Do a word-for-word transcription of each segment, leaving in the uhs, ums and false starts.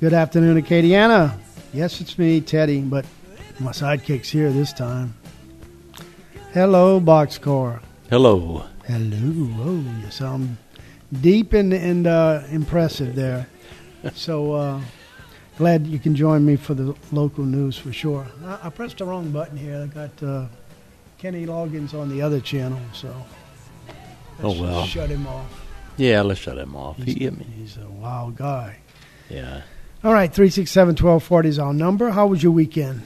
Good afternoon, Acadiana. Yes, it's me, Teddy, but my sidekick's here this time. Hello, Boxcar. Hello. Hello. Oh, you sound deep and, and uh, impressive there. So uh, glad you can join me for the local news for sure. I, I pressed the wrong button here. I got uh, Kenny Loggins on the other channel, so let's oh well, shut him off. Yeah, let's shut him off. He's, he, he's a wild guy. Yeah. All right, three six seven, one two four zero is our number. How was your weekend?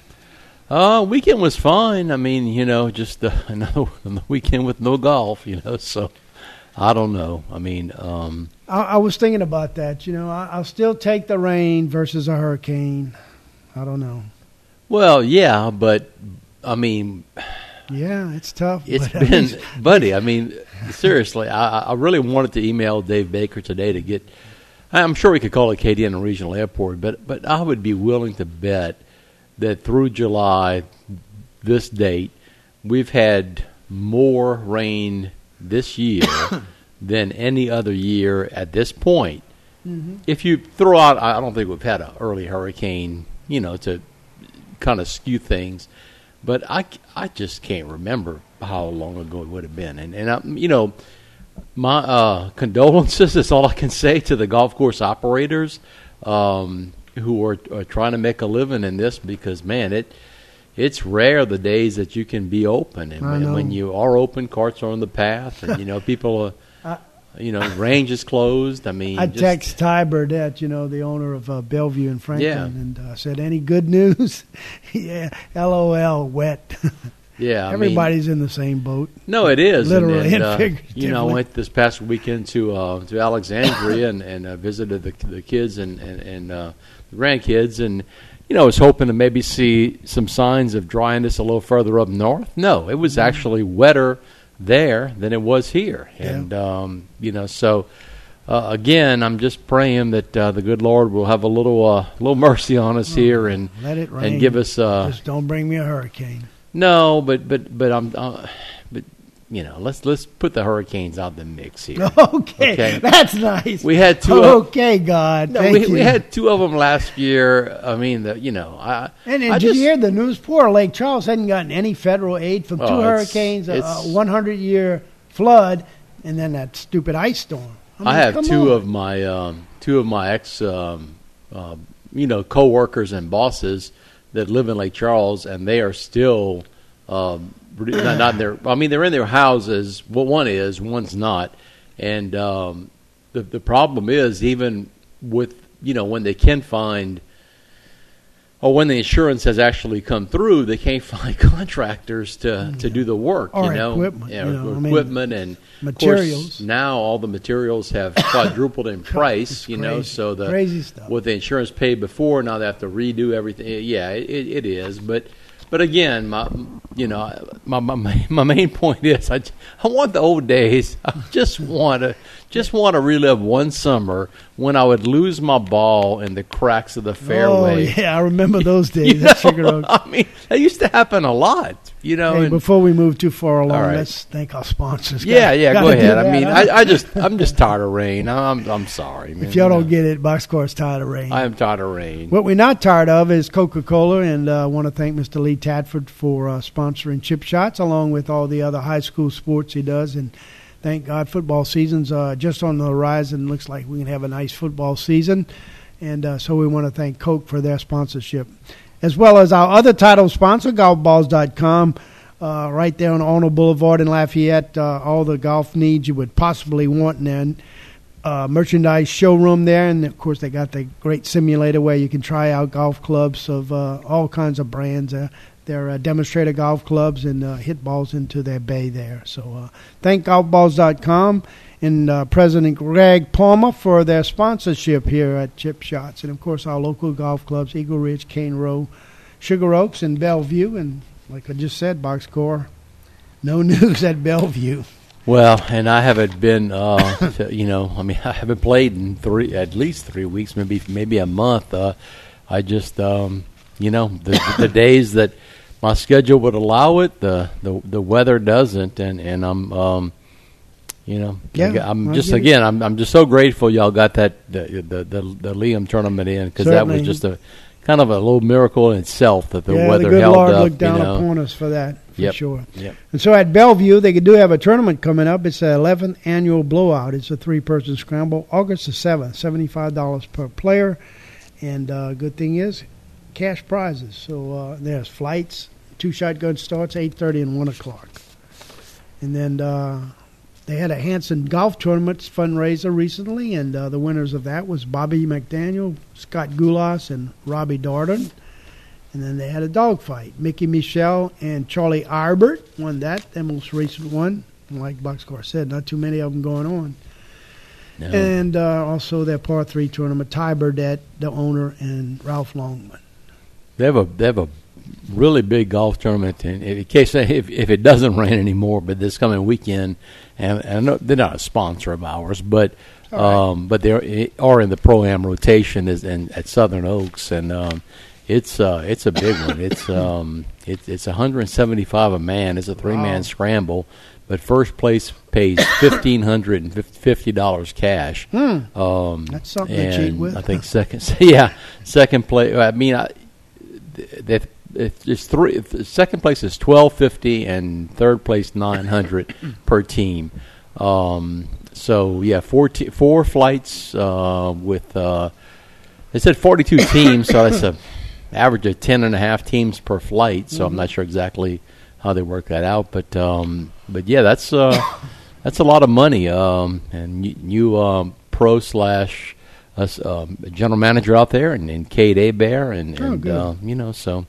Uh, weekend was fine. I mean, you know, just uh, another weekend with no golf, you know, so I don't know. I mean, um, I, I was thinking about that. You know, I, I'll still take the rain versus a hurricane. I don't know. Well, yeah, but, I mean. Yeah, it's tough. It's but been, buddy, I mean, seriously, I, I really wanted to email Dave Baker today to get, I'm sure we could call it Acadiana Regional Airport, but but I would be willing to bet that through July, this date, we've had more rain this year than any other year at this point. Mm-hmm. If you throw out, I don't think we've had an early hurricane, you know, to kind of skew things, but I, I just can't remember how long ago it would have been. And, and I, you know, my uh, condolences is all I can say to the golf course operators um, who are, are trying to make a living in this because, man, it it's rare the days that you can be open. And, and when you are open, carts are on the path, and, you know, people are, you know, range is closed. I mean, I just, text Ty Burdett, you know, the owner of uh, Bellevue in Franklin, yeah. and uh, said, any good news? yeah, LOL, wet. Yeah, I everybody's mean, in the same boat. No, it is literally and, and, uh, and figuratively. You know, I went this past weekend to uh, to Alexandria and, and uh, visited the the kids and and, and uh, the grandkids, and you know, I was hoping to maybe see some signs of dryness a little further up north. No, it was actually wetter there than it was here, yeah. and um, you know, so. Uh, again, I'm just praying that uh, the good Lord will have a little uh, little mercy on us oh, here and let it rain. and give us. Uh, just don't bring me a hurricane. No, but but but I'm, uh, but you know, let's let's put the hurricanes out of the mix here. Okay, okay? That's nice. We had two. Okay, of, God, no, thank we, you. we had two of them last year. I mean, the you know, I and, and I did just, you hear the news? Poor Lake Charles hadn't gotten any federal aid from two oh, hurricanes, it's, a one hundred year flood, and then that stupid ice storm. I, mean, I have two on. of my um, two of my ex, um, uh, you know, coworkers and bosses that live in Lake Charles, and they are still. Um, not, not in their. I mean, they're in their houses. Well, one is, one's not, and um, the the problem is even with you know when they can find, or when the insurance has actually come through, they can't find contractors to, yeah. to do the work. Or you know, equipment, yeah, you know, equipment I mean, and materials. Of course, now all the materials have quadrupled in price. you know, so the crazy stuff. What the insurance paid before, now they have to redo everything. Yeah, it, it is, but. But again, my you know my my my main point is I, I want the old days. I just want to just want to relive one summer when I would lose my ball in the cracks of the fairway. Oh yeah, I remember those days. you at know, Sugar Oaks. I mean, that used to happen a lot. You know. Hey, and, before we move too far along, right. let's thank our sponsors. Yeah, gotta, yeah, gotta go ahead. that, I mean, huh? I, I just I'm just tired of rain. I'm I'm sorry, man. If y'all don't get it, Boxcar's tired of rain. I am tired of rain. What we're not tired of is Coca-Cola, and I uh, want to thank Mister Lee Tadford for uh, sponsoring Chip Shots, along with all the other high school sports he does. And thank God football season's uh, just on the horizon. Looks like we can have a nice football season. And uh, so we want to thank Coke for their sponsorship, as well as our other title sponsor, golf balls dot com. Uh, right there on Arnold Boulevard in Lafayette, uh, all the golf needs you would possibly want, and then uh, merchandise showroom there, and of course they got the great simulator where you can try out golf clubs of uh, all kinds of brands. Uh, they're uh, demonstrator golf clubs and uh, hit balls into their bay there. So uh, thank golf balls dot com and uh, President Greg Palmer for their sponsorship here at Chip Shots, and of course our local golf clubs, Eagle Ridge, Cane Row, Sugar Oaks, and Bellevue, and like I just said, Boxcar, no news at Bellevue. Well, and I haven't been, uh, to, you know, I mean, I haven't played in three, at least three weeks, maybe maybe a month. Uh, I just, um, you know, the, the days that my schedule would allow it, the the, the weather doesn't, and and I'm, um, You know, Yeah, I'm I just get it. again, I'm I'm just so grateful y'all got that the the the, the Liam tournament in, because that was Certainly. just a kind of a little miracle in itself that the yeah, weather the good held Lord up. looked down you know. upon us for that, for Yep. sure. Yep. And so at Bellevue, they do have a tournament coming up. It's the eleventh annual blowout. It's a three-person scramble, August the seventh, seventy-five dollars per player. And uh, good thing is, cash prizes. So uh, there's flights, two shotgun starts, eight thirty and one o'clock. And then uh, they had a Hanson Golf Tournament fundraiser recently, and uh, the winners of that was Bobby McDaniel, Scott Goulas, and Robbie Darden. And then they had a dogfight. Mickey Michelle and Charlie Arbert won that, the most recent one. And like Boxcar said, not too many of them going on. No. And uh, also their par three tournament, Ty Burdett, the owner, and Ralph Longman. They have a they have a really big golf tournament, and in case if if it doesn't rain anymore, but this coming weekend, and, and I know they're not a sponsor of ours, but All right. um, but they are in the Pro-Am rotation is in, at Southern Oaks, and um, it's uh, it's a big one. It's um it, it's one hundred seventy-five a man. It's a three man Wow. scramble, but first place pays fifteen hundred and fifty dollars cash. Hmm. Um, That's something to cheat and with. I think second, yeah, second place. I mean, I, that it's three. Second place is twelve fifty, and third place nine hundred per team. Um, so yeah, four te- four flights uh, with. Uh, they said forty-two teams, so that's a average of ten and a half teams per flight. So Mm-hmm. I'm not sure exactly how they work that out, but um, but yeah, that's uh, that's a lot of money. Um, and you, you um, pro slash. Us, um, general manager out there, and, and Kate Abear, and, Oh, and good. uh, you know, so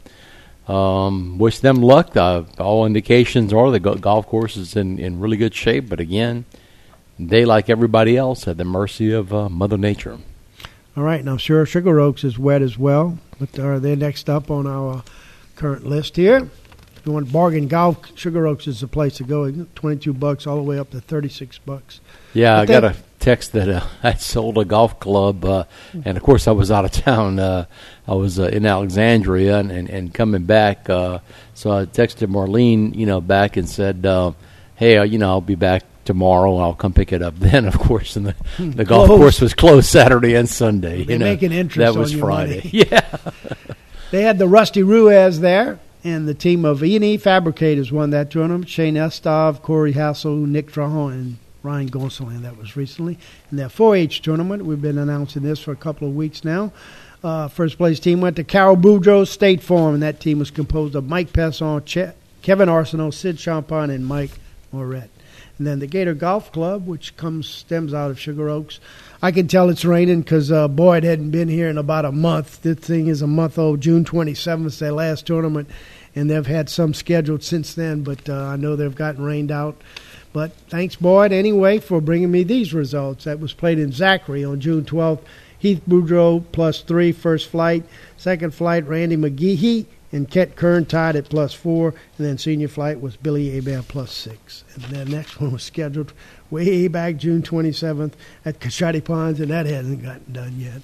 um, wish them luck. Uh, all indications are the go- golf course is in, in really good shape, but again, they, like everybody else, at the mercy of uh, Mother Nature. All right, now sure, Sugar Oaks is wet as well, but uh, they're next up on our current list here. If you want bargain golf, Sugar Oaks is the place to go. twenty-two bucks all the way up to thirty-six bucks. Yeah, But I got that- a text that uh, I sold a golf club, uh, and of course I was out of town. Uh, I was uh, in Alexandria and, and, and coming back, uh, so I texted Marlene, you know, back and said, uh, "Hey, uh, you know, I'll be back tomorrow, and I'll come pick it up." Then, of course, and the, the golf Closed. course was closed Saturday and Sunday. They you know, make an interest that on was your Friday. money. Yeah, They had the Rusty Ruiz there, and the team of E and E Fabricators won that tournament. Shane Estov, Corey Hassel, Nick Trahan, and Ryan Gonsolin. That was recently. In their four H tournament, we've been announcing this for a couple of weeks now. Uh, first place team went to Carol Boudreaux State Farm, and that team was composed of Mike Pesson, che- Kevin Arsenault, Sid Champagne, and Mike Moret. And then the Gator Golf Club, which comes stems out of Sugar Oaks. I can tell it's raining because uh, Boyd hadn't been here in about a month. This thing is a month old. June twenty-seventh is their last tournament, and they've had some scheduled since then, but uh, I know they've gotten rained out. But thanks, Boyd, anyway, for bringing me these results. That was played in Zachary on June twelfth. Heath Boudreaux plus three, first flight. Second flight, Randy McGehee and Ket Kern tied at plus four. And then senior flight was Billy Hebert plus six. And the next one was scheduled way back June twenty-seventh at Coshawty Ponds, and that hasn't gotten done yet.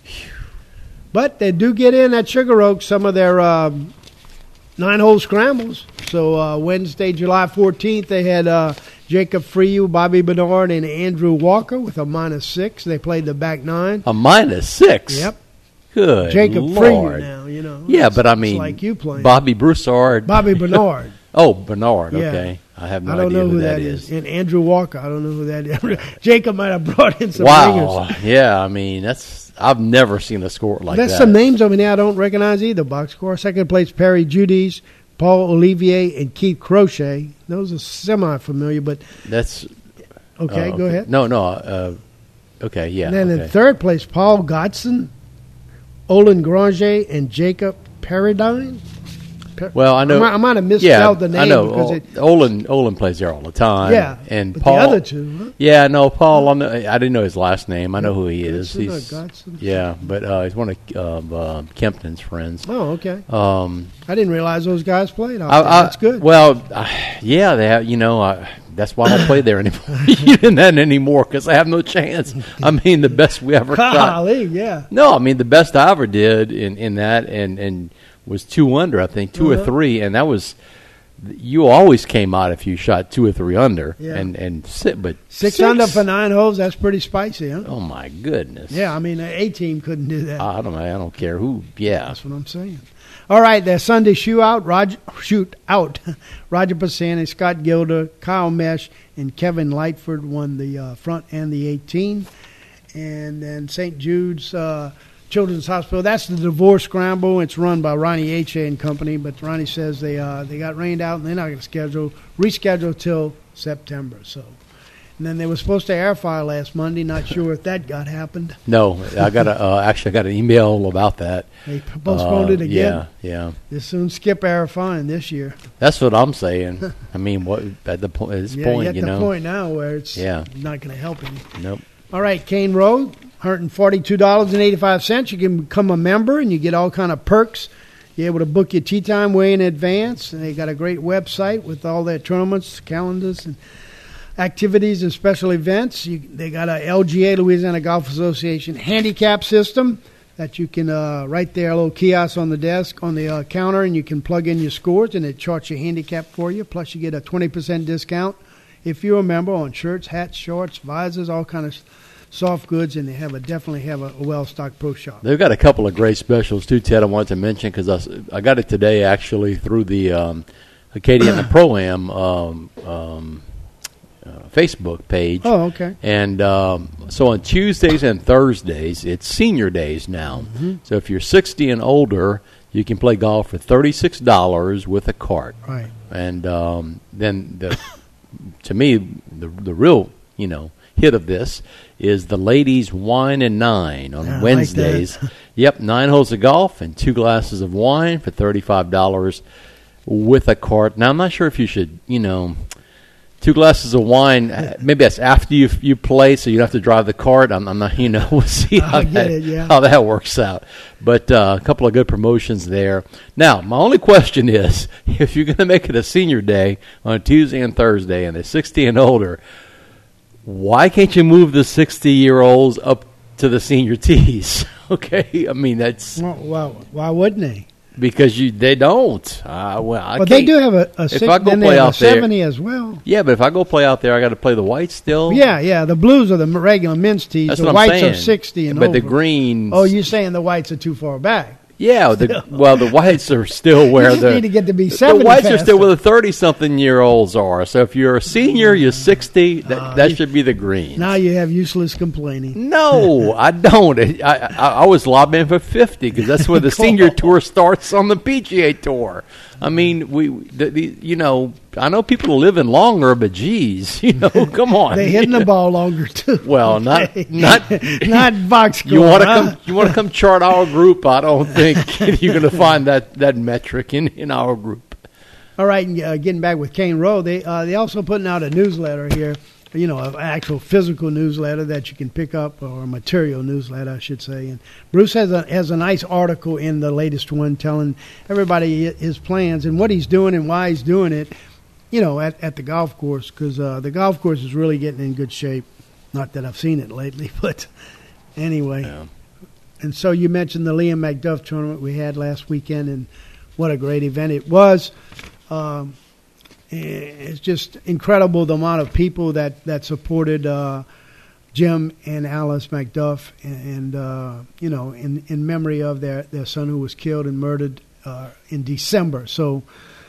But they do get in at Sugar Oaks some of their um, nine-hole scrambles. So uh, Wednesday, July fourteenth, they had uh, Jacob Freyu, Bobby Bernard, and Andrew Walker with a minus six. They played the back nine. a minus six. Yep. Good Jacob Lord. Freyu now, you know. Yeah, It's- but I it's mean, like you playing. Bobby Broussard. Bobby Bernard. Oh, Bernard. Yeah. Okay, I have no I don't idea know who who that that is. is. And Andrew Walker, I don't know who that is. Jacob might have brought in some Wow. ringers. Yeah, I mean that's I've never seen a score like There's that. some names over there I don't recognize either. Box score. Second place, Perry Judies, Paul Olivier, and Keith Crochet. Those are semi-familiar, but That's okay, uh, go ahead. No, no. Uh, okay, yeah. And then okay. in third place, Paul Godson, Olin Granger, and Jacob Paradine. Per- Well, I know. I might, I might have yeah, misspelled the name I know. because O- it. Olin Olin plays there all the time. Yeah, and but Paul. the other two, huh? Yeah, no, Paul. I, know, I didn't know his last name. I know who he is. Godson or He's Godson? yeah, but uh, he's one of uh, uh, Kempton's friends. Oh, okay. Um, I didn't realize those guys played. Out I, there. I, That's good. Well, I, yeah, they have. You know, I, that's why I don't play there anymore. Even then anymore because I have no chance. I mean, the best we ever got. Golly, yeah. No, I mean the best I ever did in, in that and, and was two under, I think, two Uh-huh. or three, and that was you always came out if you shot two or three under, Yeah. and and sit, but Six, six under for nine holes. That's pretty spicy, huh? Oh my goodness! Yeah, I mean, an A team couldn't do that. I don't know. I don't care who. Yeah, That's what I'm saying. All right, the Sunday shootout, Roger, shoot out. Roger Pisani, Scott Gilder, Kyle Mesh, and Kevin Lightford won the uh, front and the eighteen. And then Saint Jude's uh, Children's Hospital. That's the divorce scramble. It's run by Ronnie H A and Company, but Ronnie says they uh, they got rained out and they're not going to schedule reschedule till September. So. And then they were supposed to air fire last Monday. Not sure if that got happened. no. I got a, uh, actually I got an email about that. They postponed uh, it again. Yeah, yeah. They soon skip air firing this year. That's what I'm saying. I mean, what at the point at this Yeah, point, at you the know. point now where it's Yeah. not going to help any. Nope. All right, Kane Road, one hundred forty-two dollars and eighty-five cents. You can become a member and you get all kind of perks. You're able to book your tee time way in advance. And they got a great website with all their tournaments, calendars, and activities and special events. You, they got a L G A, Louisiana Golf Association, handicap system that you can, uh, right there, a little kiosk on the desk, on the uh, counter, and you can plug in your scores, and it charts your handicap for you. Plus, you get a twenty percent discount if you're a member on shirts, hats, shorts, visors, all kind of soft goods, and they have a definitely have a, a well-stocked pro shop. They've got a couple of great specials too, Ted. I wanted to mention because I, I got it today actually through the um, Acadiana Pro-Am um, um, uh, Facebook page. Oh, okay. And um, so on Tuesdays and Thursdays, it's senior days now. Mm-hmm. So if you're sixty and older, you can play golf for thirty-six dollars with a cart. Right. And um, then the to me the the real you know hit of this is the ladies wine and nine on Yeah, I Wednesdays. like Yep, nine holes of golf and two glasses of wine for thirty-five dollars with a cart. Now I'm not sure if you should you know. Two glasses of wine. Maybe that's after you you play, so you don't have to drive the cart. I'm, I'm not, you know. We'll see how I get that it, yeah. how that works out. But uh, a couple of good promotions there. Now, my only question is, if you're going to make it a senior day on Tuesday and Thursday, and they're sixty and older, why can't you move the sixty-year-olds up to the senior tees? Okay, I mean that's Well, well, why wouldn't they? because you they don't. Uh, well, I But they can't- do have a, a If six, I go then they play have a out there- seventy as well. Yeah, but if I go play out there, I got to play the whites still. Yeah, yeah. The blues are the regular men's tees. That's the what I'm whites saying. are sixty and but over. the greens. Oh, you're saying the whites are too far back? Yeah, the, well, the whites are still where just the need to get to be the seventy whites are faster. still where the thirty-something-year-olds are. So if you're a senior, you're sixty. That, Uh, that you- should be the greens. Now you have useless complaining. No, I don't. I, I, I was lobbying for fifty because that's where the senior tour starts on the P G A Tour. I mean, we, the, the, you know, I know people are living longer, but geez, you know, come on. They hitting the ball longer too. Well, not Okay. not not box score. You want to huh? come? You want to come chart our group? I don't think you're going to find that, that metric in, in our group. All right, and uh, getting back with Kane Road, they uh, they also putting out a newsletter here. You know, an actual physical newsletter that you can pick up, or a material newsletter, I should say. And Bruce has a has a nice article in the latest one telling everybody his plans and what he's doing and why he's doing it. You know, at at the golf course, because uh, the golf course is really getting in good shape. Not that I've seen it lately, but anyway. Yeah. And so you mentioned the Liam McDuff tournament we had last weekend, and what a great event it was. Um, it's just incredible the amount of people that, that supported uh, Jim and Alice McDuff, and, and uh, you know, in, in memory of their, their son who was killed and murdered uh, in December. So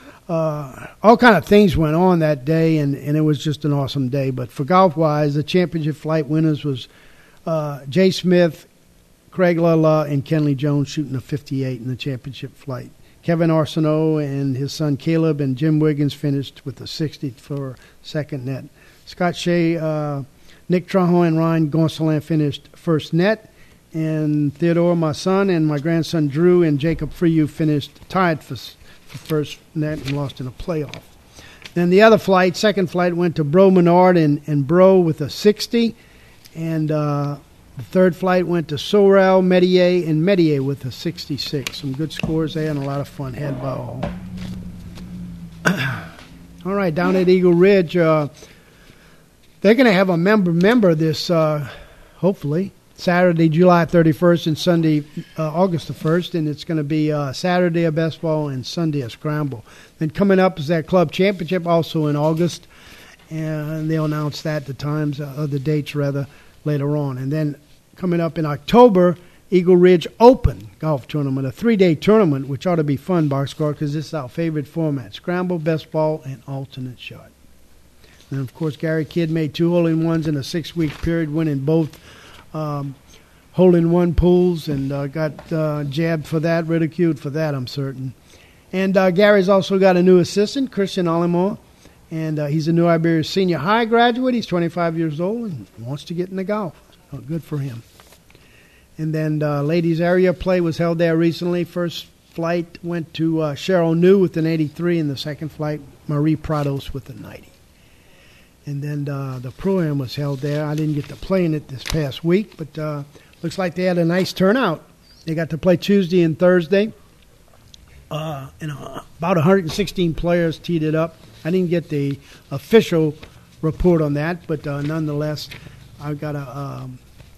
uh, all kind of things went on that day, and, and it was just an awesome day. But for golf-wise, the championship flight winners was uh, Jay Smith, Craig Lala, and Kenley Jones shooting a fifty-eight in the championship flight. Kevin Arsenault and his son Caleb and Jim Wiggins finished with a sixty for second net. Scott Shea, uh, Nick Trahan, and Ryan Gonsolin finished first net. And Theodore, my son, and my grandson Drew and Jacob Freyu finished tied for, for first net and lost in a playoff. Then the other flight, second flight, went to Bro Menard and, and Bro with a sixty. And uh, the third flight went to Sorel, Medier, and Medier with a sixty-six. Some good scores there and a lot of fun had by all. All right, down at Eagle Ridge, uh, they're going to have a member member this, uh, hopefully, Saturday, July thirty-first, and Sunday, uh, August the first, and it's going to be uh, Saturday a best ball and Sunday a scramble. Then coming up is that club championship, also in August, and they'll announce that the times, uh, the dates rather, later on. And then coming up in October, Eagle Ridge Open Golf Tournament, a three-day tournament, which ought to be fun, Boxcar, because this is our favorite format: scramble, best ball, and alternate shot. And, of course, Gary Kidd made two hole-in-ones in a six-week period, winning both um, hole-in-one pools, and uh, got uh, jabbed for that, ridiculed for that, I'm certain. And uh, Gary's also got a new assistant, Christian Olimore, and uh, he's a New Iberia senior high graduate. He's twenty-five years old and wants to get into golf. Oh, good for him. And then uh, ladies area play was held there recently. First flight went to uh, Cheryl New with an eighty-three, and the second flight, Marie Prados with a ninety. And then uh, the Pro-Am was held there. I didn't get to play in it this past week, but uh, looks like they had a nice turnout. They got to play Tuesday and Thursday. Uh, and uh, about one hundred sixteen players teed it up. I didn't get the official report on that, but uh, nonetheless, I've got a, um,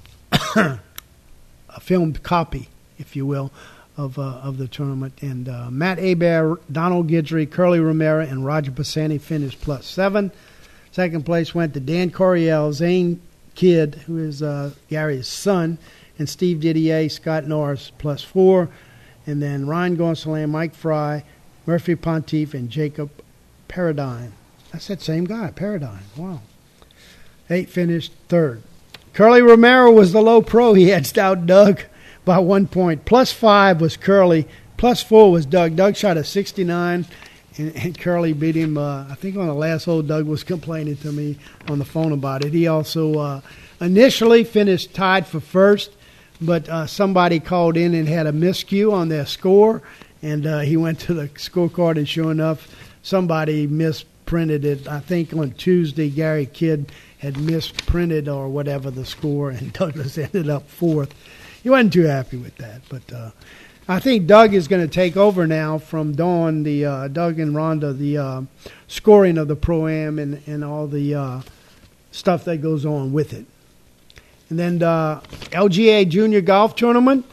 a filmed copy, if you will, of uh, of the tournament. And uh, Matt Hebert, Donald Guidry, Curly Romero, and Roger Pisani finished plus seven. Second place went to Dan Coryell, Zane Kidd, who is uh, Gary's son, and Steve Didier, Scott Norris, plus four. And then Ryan Gonsolin, Mike Fry, Murphy Pontiff, and Jacob Paradine. That's that same guy, Paradine. Wow. Eight finished third. Curly Romero was the low pro. He edged out Doug by one point. Plus five was Curly. Plus four was Doug. Doug shot a sixty-nine, and, and Curly beat him. Uh, I think on the last hole, Doug was complaining to me on the phone about it. He also uh, initially finished tied for first, but uh, somebody called in and had a miscue on their score, and uh, he went to the scorecard, and sure enough, somebody misprinted it. I think on Tuesday, Gary Kidd had misprinted or whatever the score, and Douglas ended up fourth. He wasn't too happy with that, but uh, I think Doug is going to take over now from Dawn, the uh, Doug and Rhonda, the uh, scoring of the Pro-Am and, and all the uh, stuff that goes on with it. And then the L G A Junior Golf Tournament.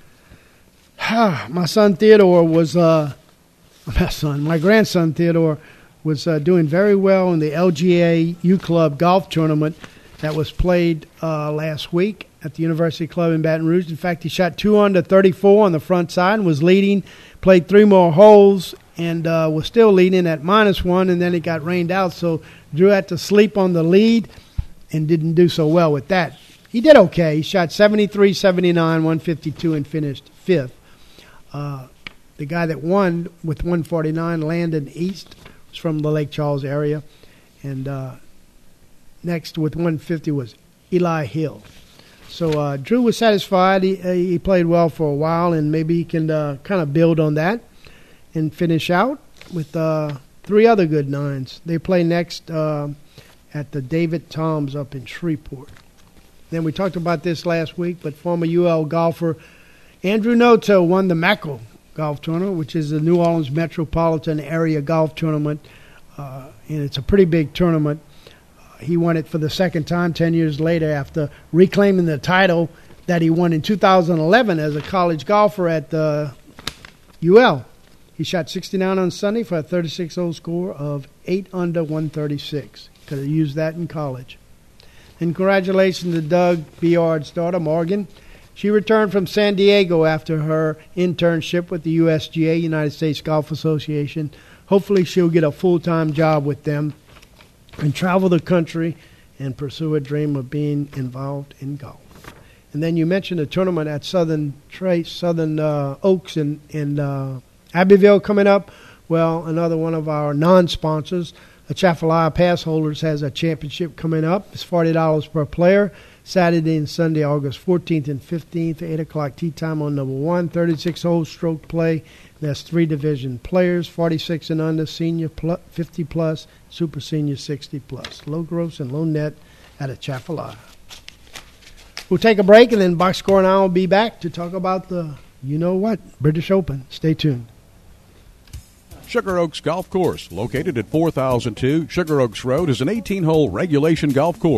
My son Theodore was, uh, my son, my grandson Theodore was uh, doing very well in the L G A U Club Golf Tournament that was played uh, last week at the University Club in Baton Rouge. In fact, he shot two under thirty-four on the front side and was leading, played three more holes, and uh, was still leading at minus one, and then it got rained out, so Drew had to sleep on the lead and didn't do so well with that. He did okay. He shot seventy-three, seventy-nine, one fifty-two, and finished fifth. Uh, the guy that won with one forty-nine, Landon East, was from the Lake Charles area. And uh, next with one fifty was Eli Hill. So uh, Drew was satisfied. He, uh, he played well for a while, and maybe he can uh, kind of build on that and finish out with uh, three other good nines. They play next uh, at the David Toms up in Shreveport. Then we talked about this last week, but former U L golfer Andrew Noto won the Mackerel Golf Tournament, which is the New Orleans Metropolitan Area Golf Tournament, uh, and it's a pretty big tournament. Uh, he won it for the second time ten years later after reclaiming the title that he won in two thousand eleven as a college golfer at the U L. He shot sixty-nine on Sunday for a thirty-six hole score of eight under one thirty-six. Could have used that in college. And congratulations to Doug Biard's daughter, Morgan. She returned from San Diego after her internship with the U S G A, United States Golf Association. Hopefully she'll get a full-time job with them and travel the country and pursue a dream of being involved in golf. And then you mentioned a tournament at Southern Trace, Southern uh, Oaks in, in uh, Abbeville coming up. Well, another one of our non-sponsors, the Atchafalaya Pass Holders, has a championship coming up. It's forty dollars per player. Saturday and Sunday, August fourteenth and fifteenth, eight o'clock tee time on number one, thirty-six hole stroke play. That's three division players, forty-six and under, senior plus, fifty plus, super senior sixty plus. Low gross and low net at Atchafalaya. We'll take a break, and then Box Score and I will be back to talk about the, you know what, British Open. Stay tuned. Sugar Oaks Golf Course, located at four thousand two Sugar Oaks Road, is an eighteen hole regulation golf course.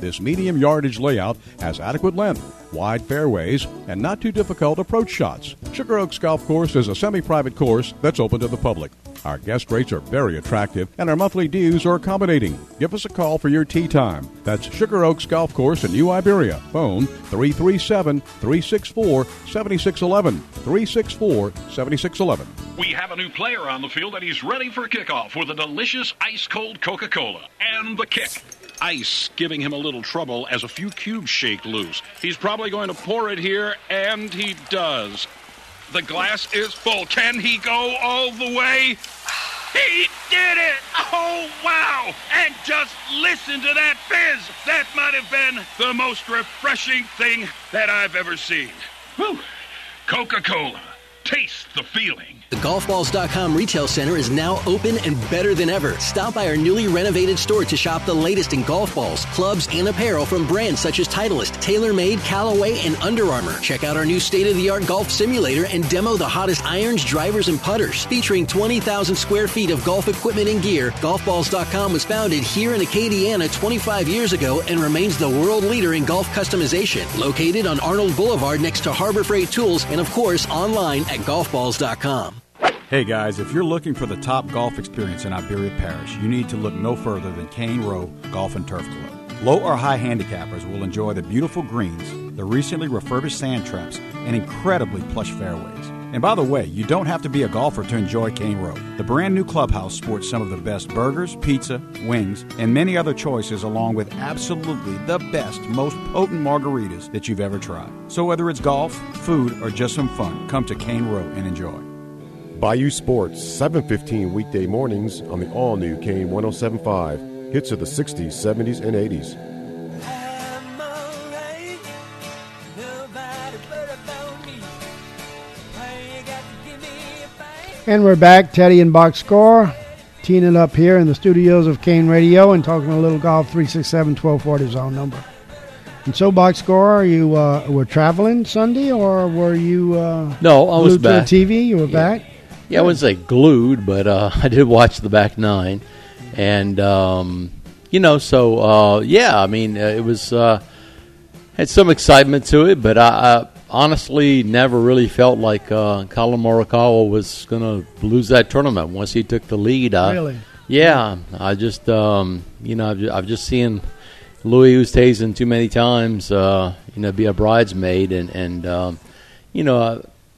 This medium yardage layout has adequate length, wide fairways, and not too difficult approach shots. Sugar Oaks Golf Course is a semi-private course that's open to the public. Our guest rates are very attractive, and our monthly dues are accommodating. Give us a call for your tee time. That's Sugar Oaks Golf Course in New Iberia. Phone three three seven, three six four, seven six one one, three six four, seven six one one. We have a new player on the field, and he's ready for kickoff with a delicious ice-cold Coca-Cola and the kick. Ice giving him a little trouble as a few cubes shake loose. He's probably going to pour it here, and he does. The glass is full. Can he go all the way? He did it! Oh, wow! And just listen to that fizz! That might have been the most refreshing thing that I've ever seen. Whew. Coca-Cola. Taste the feeling. The golf balls dot com retail center is now open and better than ever. Stop by our newly renovated store to shop the latest in golf balls, clubs, and apparel from brands such as Titleist, TaylorMade, Callaway, and Under Armour. Check out our new state-of-the-art golf simulator and demo the hottest irons, drivers, and putters. Featuring twenty thousand square feet of golf equipment and gear, golf balls dot com was founded here in Acadiana twenty-five years ago and remains the world leader in golf customization. Located on Arnold Boulevard next to Harbor Freight Tools and, of course, online at golf balls dot com. Hey guys, if you're looking for the top golf experience in Iberia Parish, you need to look no further than Cane Row Golf and Turf Club. Low or high handicappers will enjoy the beautiful greens, the recently refurbished sand traps, and incredibly plush fairways. And by the way, you don't have to be a golfer to enjoy Cane Row. The brand new clubhouse sports some of the best burgers, pizza, wings, and many other choices, along with absolutely the best, most potent margaritas that you've ever tried. So whether it's golf, food, or just some fun, come to Cane Row and enjoy. Bayou Sports, seven fifteen weekday mornings on the all-new Kane one oh seven point five. Hits of the sixties, seventies, and eighties. And we're back, Teddy and Box Score, teeing it up here in the studios of Kane Radio and talking a little golf. Three six seven, one two four zero is our number. And so, Box Score, you uh, were traveling Sunday, or were you uh, no, I was glued back. to the T V? You were yeah. back? Yeah, I wouldn't say glued, but uh, I did watch the back nine. And, um, you know, so, uh, yeah, I mean, uh, it was, uh, had some excitement to it, but I, I honestly never really felt like uh, Colin Morikawa was going to lose that tournament once he took the lead. I, Really? Yeah, I just, um, you know, I've just, I've just seen Louis Oosthuizen too many times, uh, you know, be a bridesmaid. And, and um, you know,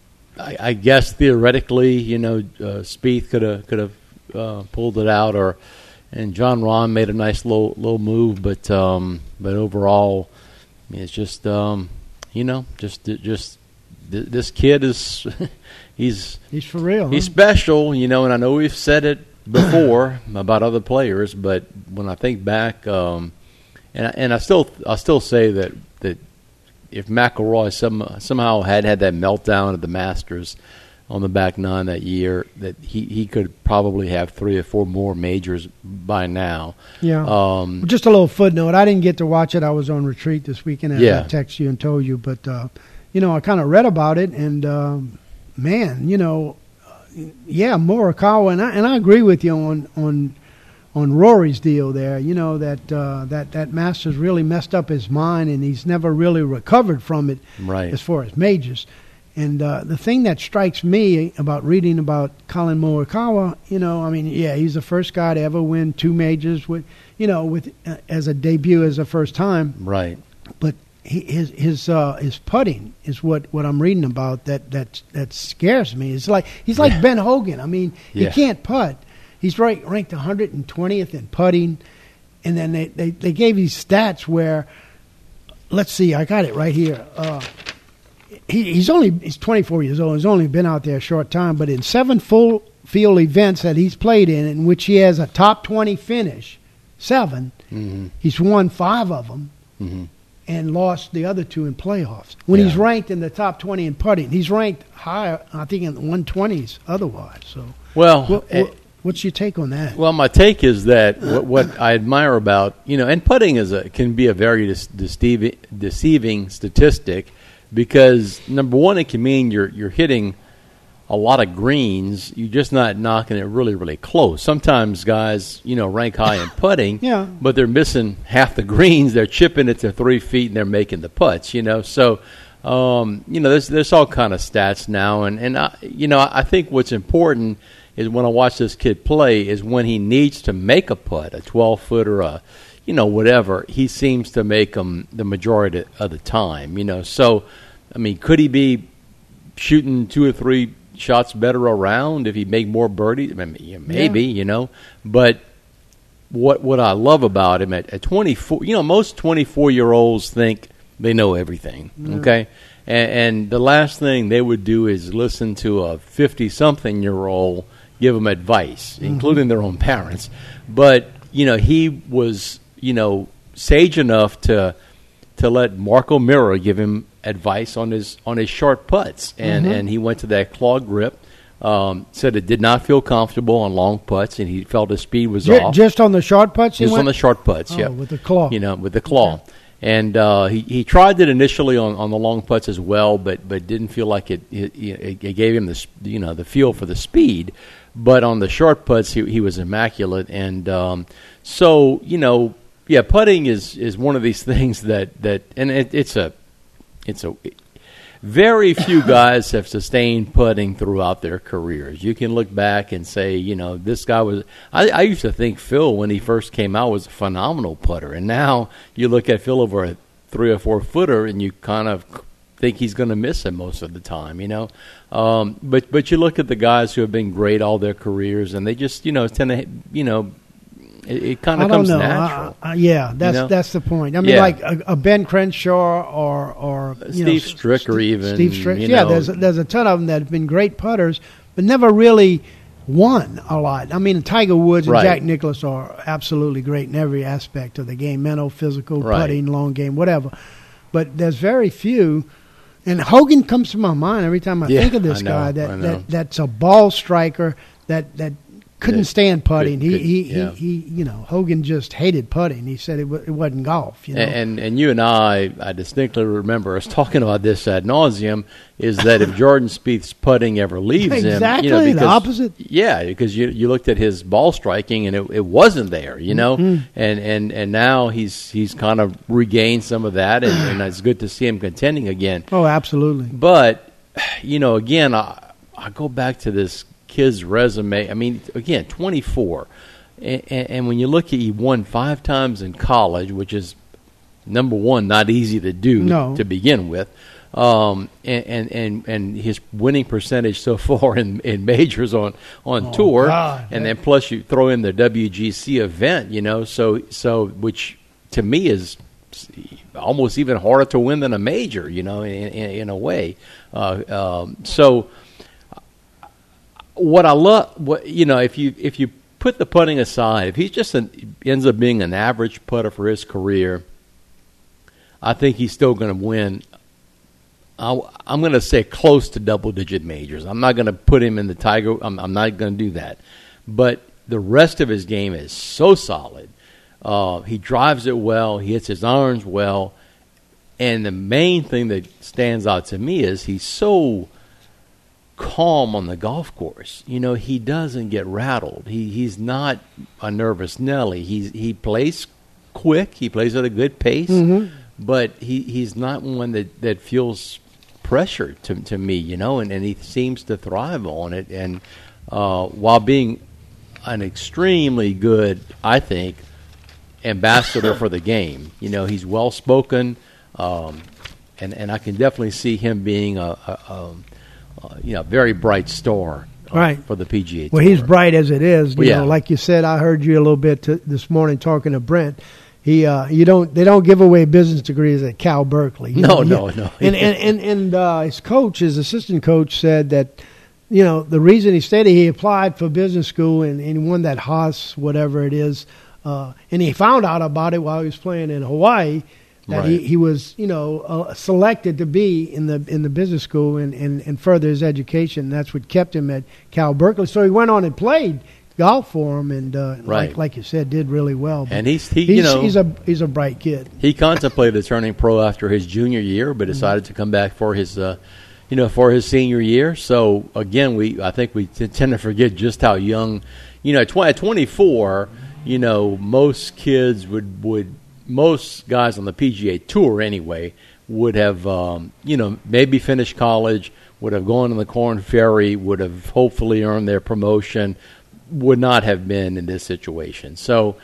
I, I guess theoretically, you know, uh, Spieth could have could have uh, pulled it out, or and John Rahm made a nice little little move, but um, but overall, I mean, it's just um, you know, just just th- this kid is he's he's for real. He's huh? special, you know, and I know we've said it before about other players, but when I think back, um, and I, and I still I still say that that. If McIlroy some, somehow had had that meltdown at the Masters on the back nine that year, that he, he could probably have three or four more majors by now. Yeah. Um, Just a little footnote. I didn't get to watch it. I was on retreat this weekend, as Yeah. I texted you and told you. But, uh, you know, I kind of read about it, and, um, man, you know, yeah, Morikawa, and I, and I agree with you on on – on Rory's deal there, you know, that uh, that that Masters really messed up his mind, and he's never really recovered from it right. as far as majors. And uh, the thing that strikes me about reading about Colin Morikawa, you know, I mean, yeah, he's the first guy to ever win two majors with, you know, with uh, as a debut as a first time. Right. But he, his his uh, his putting is what, what I'm reading about that that that scares me. It's like he's like Yeah. Ben Hogan. I mean, Yeah. he can't putt. He's ranked, ranked one hundred twentieth in putting, and then they, they, they gave these stats where, let's see, I got it right here. Uh, he, he's only he's twenty-four years old. He's only been out there a short time, but in seven full field events that he's played in, in which he has a top twenty finish, seven, Mm-hmm. he's won five of them Mm-hmm. and lost the other two in playoffs. When Yeah. he's ranked in the top twenty in putting, he's ranked higher, I think, in the one twenties otherwise. So, Well, what, eh, what, what's your take on that? Well, my take is that what, what I admire about, you know, and putting is a, can be a very dis- deceiving, deceiving statistic because, number one, it can mean you're you're hitting a lot of greens, you're just not knocking it really, really close. Sometimes guys, you know, rank high in putting, yeah. but they're missing half the greens. They're chipping it to three feet, and they're making the putts, you know. So, um, you know, there's, there's all kind of stats now. And, and I, you know, I think what's important is when I watch this kid play is when he needs to make a putt, a twelve-footer, a, you know, whatever, he seems to make them the majority of the time, you know. So, I mean, could he be shooting two or three shots better around if he make more birdies? I mean, yeah, maybe, yeah. you know. But what what I love about him at, at twenty-four, you know, most twenty-four-year-olds think they know everything, yeah. okay? And, and the last thing they would do is listen to a fifty-something-year-old give them advice, mm-hmm. including their own parents. But, you know, he was, you know, sage enough to to let Mark O'Meara give him advice on his on his short putts, and, mm-hmm. and he went to that claw grip. Um, said it did not feel comfortable on long putts, and he felt his speed was J- off. Just on the short putts? Just went? on the short putts, oh, yeah. with the claw. You know, with the claw. Okay. And uh, he, he tried it initially on, on the long putts as well, but, but didn't feel like it, it it gave him the you know the feel for the speed. But on the short putts, he he was immaculate, and um, so you know, yeah, putting is, is one of these things that, that and it, it's a it's a very few guys have sustained putting throughout their careers. You can look back and say, you know, this guy was. I, I used to think Phil, when he first came out, was a phenomenal putter, and now you look at Phil over a three or four footer, and you kind of think he's going to miss it most of the time, you know. Um, but but you look at the guys who have been great all their careers, and they just, you know, tend to, you know. It, it kind of comes know. natural. Uh, uh, yeah, that's you know? that's the point. I mean, yeah. like a, a Ben Crenshaw or or you Steve know, Stricker, St- even. Steve Stricker. You yeah, know. there's there's a ton of them that have been great putters, but never really won a lot. I mean, Tiger Woods and right. Jack Nicklaus are absolutely great in every aspect of the game: mental, physical, right. putting, long game, whatever. But there's very few. And Hogan comes to my mind every time I yeah, think of this I know, guy. I That, know. that that's a ball striker. That that. Couldn't Yeah, stand putting. could- he, could- he, yeah. he, he, you know, Hogan just hated putting. He said it, w- it wasn't golf. You know? And, and and you and I, I distinctly remember us talking about this ad nauseum. Is that if Jordan Spieth's putting ever leaves exactly, him, you know, because, the opposite. Yeah, because you you looked at his ball striking and it, it wasn't there, you know, Mm-hmm. and, and and now he's he's kind of regained some of that, and, and it's good to see him contending again. Oh, absolutely. But you know, again, I I go back to this kid's resume. I mean, again, twenty-four. And, and when you look at, he won five times in college, which is, number one, not easy to do No. to begin with. Um, and, and, and, and his winning percentage so far in, in majors on, on Oh, tour. God. And then plus you throw in the W G C event, you know, so, so which to me is almost even harder to win than a major, you know, in, in, in a way. Uh, um, so, What I love, what you know, if you if you put the putting aside, if he just an, ends up being an average putter for his career, I think he's still going to win. I, I'm going to say close to double-digit majors. I'm not going to put him in the Tiger. I'm, I'm not going to do that. But the rest of his game is so solid. Uh, he drives it well. He hits his irons well. And the main thing that stands out to me is he's so calm on the golf course. You know, he doesn't get rattled. He he's not a nervous Nelly. He's he plays quick. He plays at a good pace, Mm-hmm. but he, he's not one that, that feels pressure to to me. You know, and, and he seems to thrive on it. And uh, while being an extremely good, I think, ambassador for the game. You know, he's well spoken, um, and and I can definitely see him being a. a, a Uh, you know, very bright star uh, Right. for the P G A Tour. Well, he's bright as it is. You Well, yeah. know, like you said, I heard you a little bit t- this morning talking to Brent. He, uh, you don't, they don't give away business degrees at Cal Berkeley. You No, know, no, no. And and and, and uh, his coach, his assistant coach, said that, you know, the reason he stayed, he applied for business school and, and won that Haas, whatever it is, uh, and he found out about it while he was playing in Hawaii. That Right. he, he was, you know, uh, selected to be in the in the business school and, and, and further his education. That's what kept him at Cal Berkeley. So he went on and played golf for him, and uh, Right. like like you said, did really well. But And he's he, he's, you know he's a he's a bright kid. he contemplated turning pro after his junior year, but decided to come back for his uh, you know, for his senior year. So again, we I think we t- tend to forget just how young, you know, at, tw- at twenty-four, you know, most kids would would most guys on the P G A Tour anyway would have, um, you know, maybe finished college, would have gone on the Korn Ferry, would have hopefully earned their promotion, would not have been in this situation. So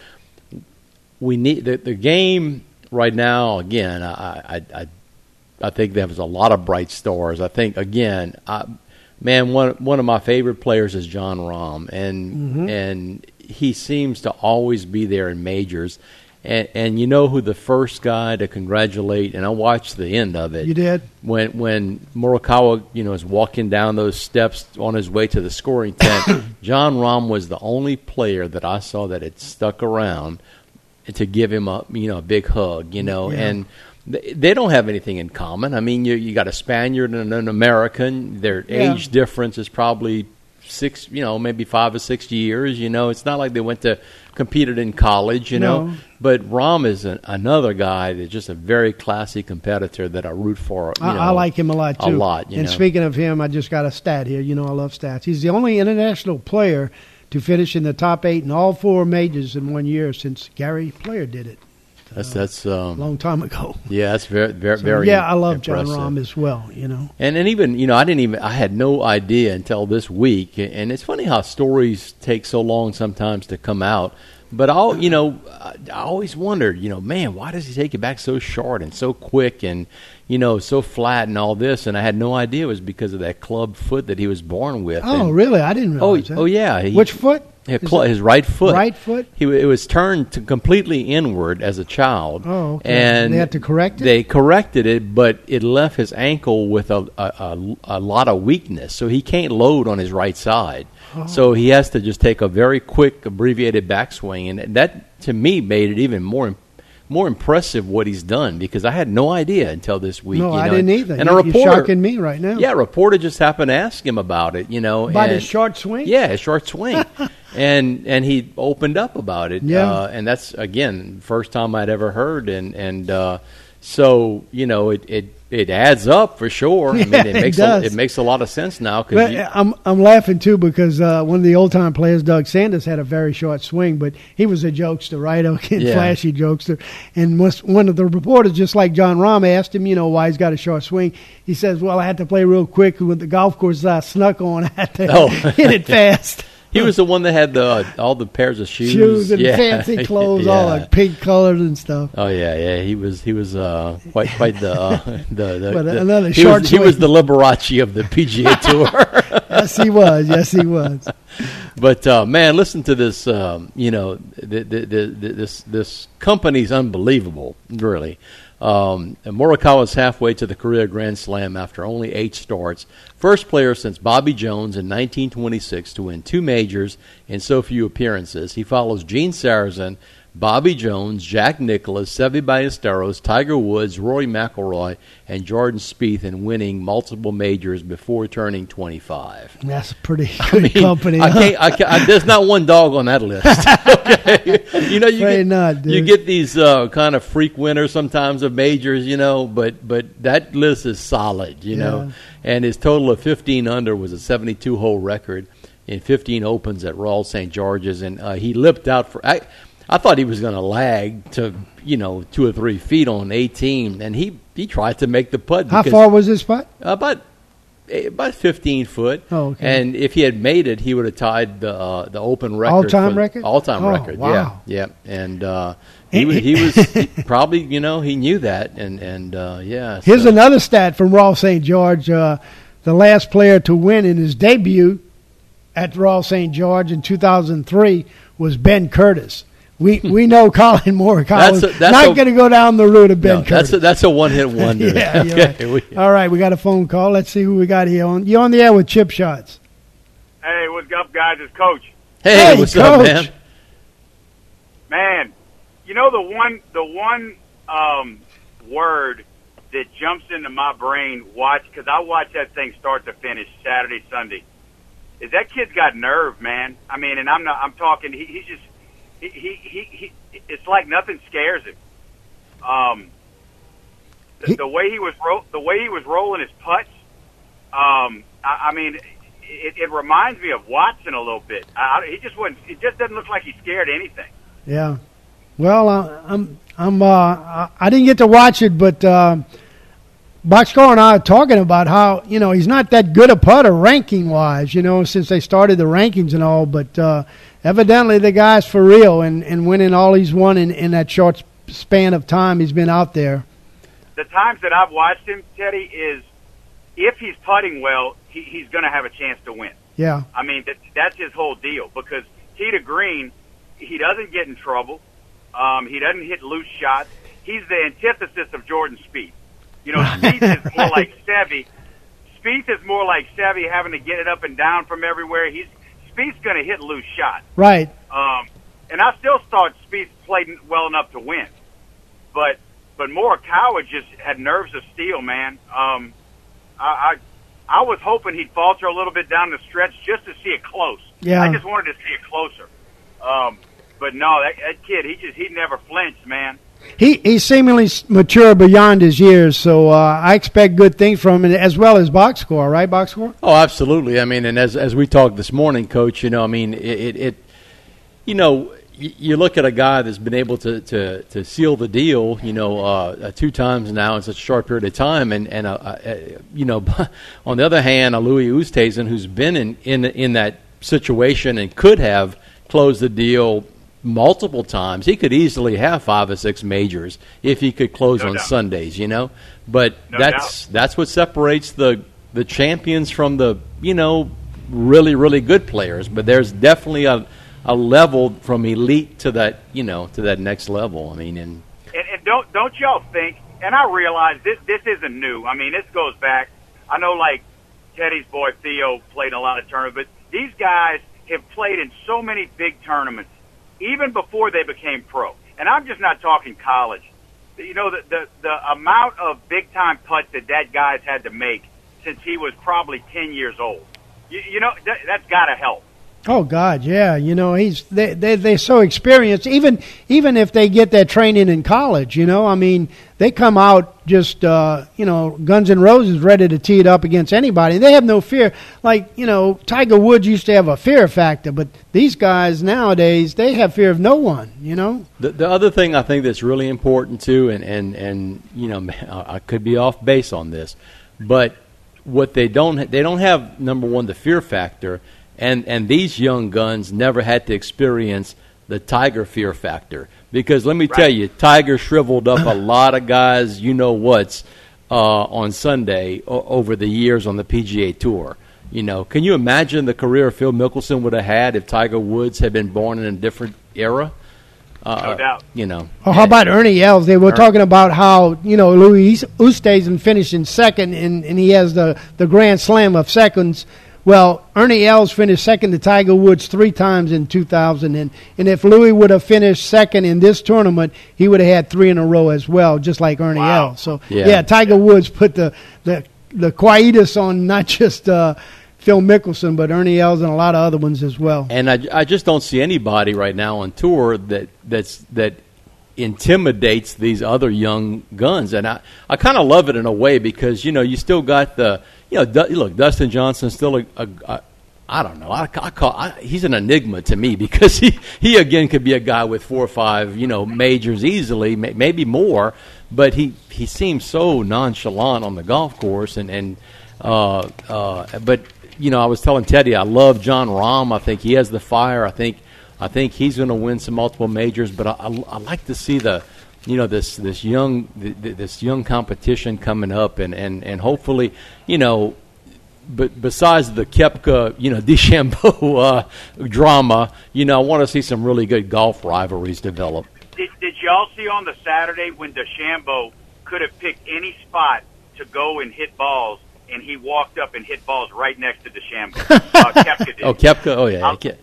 we need the, the game right now. Again, I, I I I think there was a lot of bright stars. I think again, I, man, one one of my favorite players is Jon Rahm, and mm-hmm. and he seems to always be there in majors. And, and you know who the first guy to congratulate, and I watched the end of it. You did? When when Morikawa, you know, is walking down those steps on his way to the scoring tent, Jon Rahm was the only player that I saw that had stuck around to give him a, you know, a big hug, you know. Yeah. And they, they don't have anything in common. I mean, you you got a Spaniard and an American. Their yeah. age difference is probably six, you know, maybe five or six years. You know, it's not like they went to competed in college, you no. know. But Rahm is an, another guy that's just a very classy competitor that I root for. You I, know, I like him a lot, too. A lot, you And know. speaking of him, I just got a stat here. You know, I love stats. He's the only international player to finish in the top eight in all four majors in one year since Gary Player did it. That's uh, that's um, a long time ago. Yeah, that's very very so, very. Yeah, I love Jon impressive. Rahm as well. You know, and and even you know I didn't even I had no idea until this week, and it's funny how stories take so long sometimes to come out. But I, you know, I always wondered, you know, man, why does he take it back so short and so quick and, you know, so flat and all this? And I had no idea it was because of that club foot that he was born with. Oh, and, really? I didn't realize oh, that. Oh, yeah. He, Which foot? His, cl- his right foot. Right foot? He it was turned to completely inward as a child. Oh, okay. And they had to correct it? They corrected it, but it left his ankle with a, a, a, a lot of weakness, so he can't load on his right side. Oh. So he has to just take a very quick, abbreviated backswing, and that, to me, made it even more more impressive what he's done, because I had no idea until this week. No, you know? I didn't either. And you, a reporter, you're shocking me right now. Yeah, a reporter just happened to ask him about it, you know. About and, his short swing? Yeah, his short swing. and and he opened up about it. Yeah. Uh, and that's, again, first time I'd ever heard. And, and uh, so, you know, it, it It adds up for sure. Yeah, I mean, it makes it, a, it makes a lot of sense now. Cause but you, I'm I'm laughing too because uh, one of the old time players, Doug Sanders, had a very short swing, but he was a jokester, right? Okay, Yeah. flashy jokester. And was, one of the reporters, just like Jon Rahm, asked him, you know, why he's got a short swing. He says, "Well, I had to play real quick with the golf course I snuck on. I had to Oh. hit it fast." he was the one that had the uh, all the pairs of shoes, Shoes and yeah. fancy clothes, yeah. all like pink colors and stuff. Oh yeah, yeah. He was he was uh, quite quite the uh, the, the, But the another he short was, he swing. was the Liberace of the P G A Tour. Yes, he was. Yes, he was. But uh, man, listen to this. Um, you know, the, the, the, the, this this company's unbelievable, really. Um, Morikawa is halfway to the career Grand Slam after only eight starts. First player since Bobby Jones in nineteen twenty-six to win two majors in so few appearances. He follows Gene Sarazen, Bobby Jones, Jack Nicklaus, Seve Ballesteros, Tiger Woods, Rory McIlroy, and Jordan Spieth in winning multiple majors before turning twenty-five. That's a pretty I good mean, company. I huh? can't, I can't, I, there's not one dog on that list. Okay, you know you Afraid get not, dude. you get these uh, kind of freak winners sometimes of majors, you know, but but that list is solid, you Yeah. know. And his total of fifteen under was a seventy-two hole record in fifteen opens at Royal Saint George's, and uh, he lipped out for. I, I thought he was going to lag to, you know, two or three feet on eighteen, and he, he tried to make the putt. How because, far was his putt? About about fifteen foot. Oh, okay. And if he had made it, he would have tied the uh, the open record. All-time for- record? All-time Oh, record, wow. yeah. Yeah, and uh, he, was, he was he probably, you know, he knew that, and, and uh, yeah. Here's so- another stat from Royal Saint George. Uh, the last player to win in his debut at Royal Saint George in two thousand three was Ben Curtis. We we know Colin Morikawa is That's a- that's not a- going to go down the route of Ben No, Curtis. that's a, that's a one-hit wonder. yeah, you're Okay, right. we- All right, we got a phone call. Let's see who we got here. On You're on the air with Chip Shots. Hey, what's up, guys? It's Coach. hey, Hey, what's up, Coach. man? Man, you know the one the one um, word that jumps into my brain, watch, because I watch that thing start to finish Saturday, Sunday, is that kid's got nerve, man. I mean, and I'm not. I'm talking. He, he's just. He, he he he. It's like nothing scares him. Um, the, He- the way he was ro- the way he was rolling his putts, Um, I, I mean, it, it reminds me of Watson a little bit. I, he just wasn't. It just doesn't look like he's scared of anything. Yeah. Well, uh, I'm. I'm. Uh, I didn't get to watch it, but uh, Boxcar and I are talking about how you know he's not that good a putter ranking wise. You know, since they started the rankings and all, but uh, evidently the guy's for real and, and winning all he's won in, in that short span of time he's been out there. The times that I've watched him, Teddy, is if he's putting well, he, he's going to have a chance to win. Yeah. I mean, that, that's his whole deal because tee to green, he doesn't get in trouble. Um, he doesn't hit loose shots. He's the antithesis of Jordan Spieth. You know, Spieth is more like Seve. Spieth is more like Seve, having to get it up and down from everywhere. He's Spieth's going to hit loose shots. Right. Um, and I still thought Spieth played well enough to win. But but Morikawa just had nerves of steel, man. Um, I, I I was hoping he'd falter a little bit down the stretch just to see it close. Yeah. I just wanted to see it closer. Um, but no, that, that kid, he just he never flinched, man. He he's seemingly mature beyond his years, so uh, I expect good things from him, as well as Boxcar, right, Boxcar? Oh, absolutely. I mean, and as as we talked this morning, Coach, you know, I mean, it, it, it you know, you, you look at a guy that's been able to, to, to seal the deal, you know, uh, two times now in such a short period of time, and and uh, uh, you know, on the other hand, a Louis Oosthuizen who's been in, in in that situation and could have closed the deal multiple times. He could easily have five or six majors if he could close no on doubt. Sundays, you know. But no that's doubt. that's what separates the the champions from the, you know, really, really good players. But there's definitely a a level from elite to that, you know, to that next level. I mean, and And, and don't don't y'all think? And I realize this this isn't new. I mean, this goes back. I know, like Teddy's boy Theo played in a lot of tournaments, but these guys have played in so many big tournaments, even before they became pro. And I'm just not talking college. You know, the the, the amount of big-time putts that that guy's had to make since he was probably ten years old. You, you know, that, that's got to help. Oh God, yeah. You know, he's they they they're so experienced. Even even if they get that training in college, you know, I mean, they come out just uh, you know, Guns N' Roses, ready to tee it up against anybody. They have no fear. Like, you know, Tiger Woods used to have a fear factor, but these guys nowadays, they have fear of no one. You know. The, the other thing I think that's really important too, and and and you know, I could be off base on this, but what they don't they don't have, number one, the fear factor. And and these young guns never had to experience the Tiger fear factor. Because let me Right. tell you, Tiger shriveled up a lot of guys, you know what's, uh, on Sunday o- over the years on the P G A Tour. You know, can you imagine the career Phil Mickelson would have had if Tiger Woods had been born in a different era? Uh, No doubt. You know. Oh, how about Ernie Els? They were talking about how, you know, Louis Oosthuizen finished in second, and, and he has the, the Grand Slam of seconds. Well, Ernie Els finished second to Tiger Woods three times in two thousand, and, and if Louis would have finished second in this tournament, he would have had three in a row as well, just like Ernie Wow. Els. So, Yeah. yeah. Tiger Woods put the the, the quietus on not just uh, Phil Mickelson, but Ernie Els and a lot of other ones as well. And I, I just don't see anybody right now on tour that that's that intimidates these other young guns. And I, I kind of love it in a way because, you know, you still got the, you know, Du- look, Dustin Johnson's still a, a, a I don't know, I, I call I, he's an enigma to me because he, he again could be a guy with four or five, you know, majors easily, may, maybe more, but he, he seems so nonchalant on the golf course. And, and uh, uh, but, you know, I was telling Teddy, I love John Rahm. I think he has the fire. I think I think he's going to win some multiple majors. But I, I, I like to see the, you know, this this young this young competition coming up, and, and, and hopefully, you know, but besides the Koepka, you know, DeChambeau uh, drama, you know, I want to see some really good golf rivalries develop. Did, did y'all see on the Saturday when DeChambeau could have picked any spot to go and hit balls, and he walked up and hit balls right next to DeChambeau? uh, Koepka did. Oh, Koepka, oh yeah, I,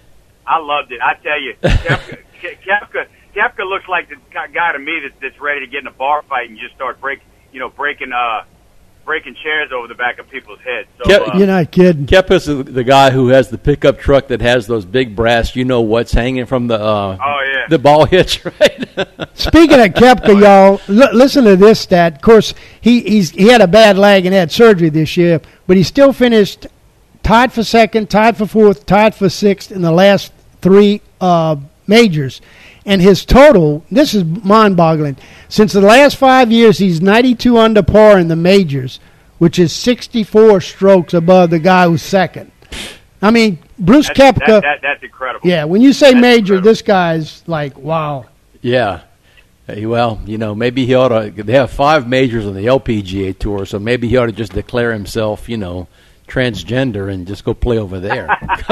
I loved it. I tell you, Koepka, Koepka, Koepka looks like the guy to me that, that's ready to get in a bar fight and just start break, you know, breaking, uh, breaking chairs over the back of people's heads. So, Ke- uh, You're not kidding. Kepis is the guy who has the pickup truck that has those big brass, you know what's hanging from the uh, oh yeah, the ball hitch, right? Speaking of Koepka, y'all, l- listen to this stat. Of course, he he's, he had a bad leg and had surgery this year, but he still finished tied for second, tied for fourth, tied for sixth in the last three uh, majors. And his total, this is mind-boggling, since the last five years, he's ninety-two under par in the majors, which is sixty-four strokes above the guy who's second. I mean, Bruce that's, Koepka. that, that, that's incredible. Yeah, when you say That's major, incredible. this guy's like, wow. Yeah. Hey, well, you know, maybe he ought to. They have five majors on the L P G A Tour, so maybe he ought to just declare himself, you know, transgender and just go play over there.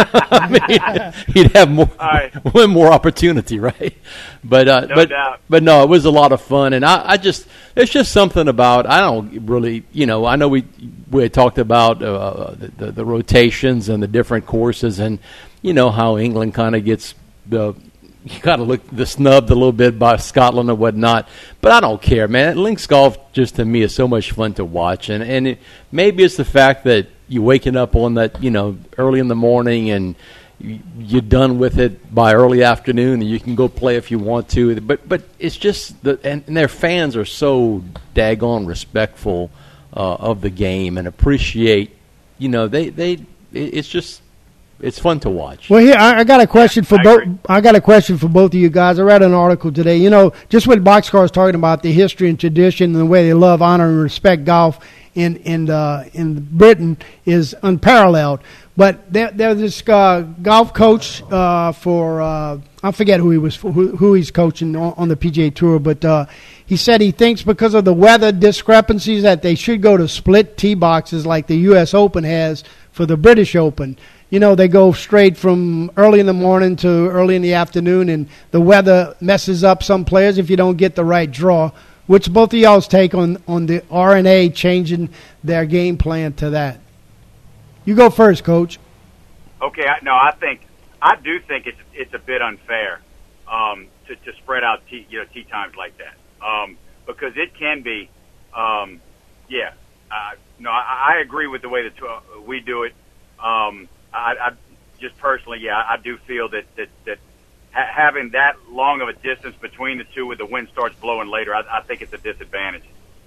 I mean, he'd have more, right. win more opportunity, right? But uh, No but doubt. but no, it was a lot of fun, and I, I just it's just something about I don't really, you know, I know we we had talked about uh, the, the the rotations and the different courses, and you know how England kind of gets the. You got to look the snubbed a little bit by Scotland and whatnot, but I don't care, man. Links golf just to me is so much fun to watch, and and it, maybe it's the fact that you're waking up on that, you know, early in the morning and you, you're done with it by early afternoon, and you can go play if you want to. But but it's just the and, and their fans are so daggone respectful uh, of the game and appreciate, you know, they they it, it's just. It's fun to watch. Well, here I, I got a question for I both. agree. I got a question for both of you guys. I read an article today. You know, just what Boxcar is talking about, the history and tradition and the way they love, honor, and respect golf in in uh, in Britain is unparalleled. But there, there's this uh, golf coach uh, for uh, I forget who he was for, who, who he's coaching on, on the P G A Tour, but uh, he said he thinks because of the weather discrepancies that they should go to split tee boxes like the U S Open has for the British Open. You know, they go straight from early in the morning to early in the afternoon, and the weather messes up some players if you don't get the right draw. What's both of y'all's take on, on the R N A changing their game plan to that? You go first, Coach. Okay, I, no, I think I do think it's it's a bit unfair um, to to spread out tea, you know tea times like that um, because it can be, um, yeah. Uh, no, I, I agree with the way that uh, we do it. Um, I, I just personally, yeah, I do feel that that, that ha- having that long of a distance between the two, with the wind starts blowing later, I, I think it's a disadvantage.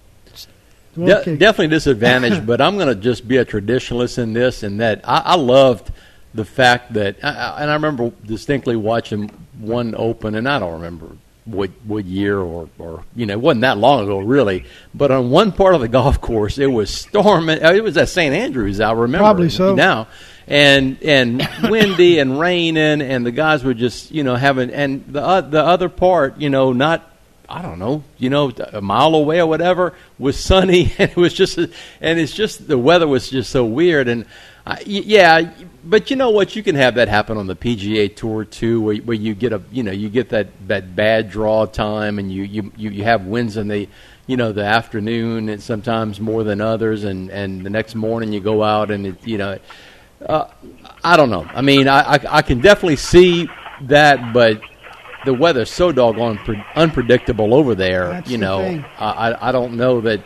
De- Okay. definitely disadvantage, but I'm going to just be a traditionalist in this, and that I, I loved the fact that, I, I- and I remember distinctly watching one Open, and I don't remember what what year or, or you know, it wasn't that long ago really, but on one part of the golf course it was storming. It was at Saint Andrews, I remember. Probably so. Now. And and windy and raining, and the guys were just, you know, having, and the uh, the other part, you know, not, I don't know, you know, a mile away or whatever, was sunny, and it was just, and it's just, the weather was just so weird, and I, yeah, but you know what, you can have that happen on the P G A Tour too, where, where you get a, you know, you get that, that bad draw time, and you, you, you, you have winds in the, you know, the afternoon, and sometimes more than others, and, and the next morning you go out, and it, you know, uh, I don't know. I mean, I, I, I can definitely see that, but the weather's so doggone pre- unpredictable over there. That's you the know, thing. I, I I don't know that,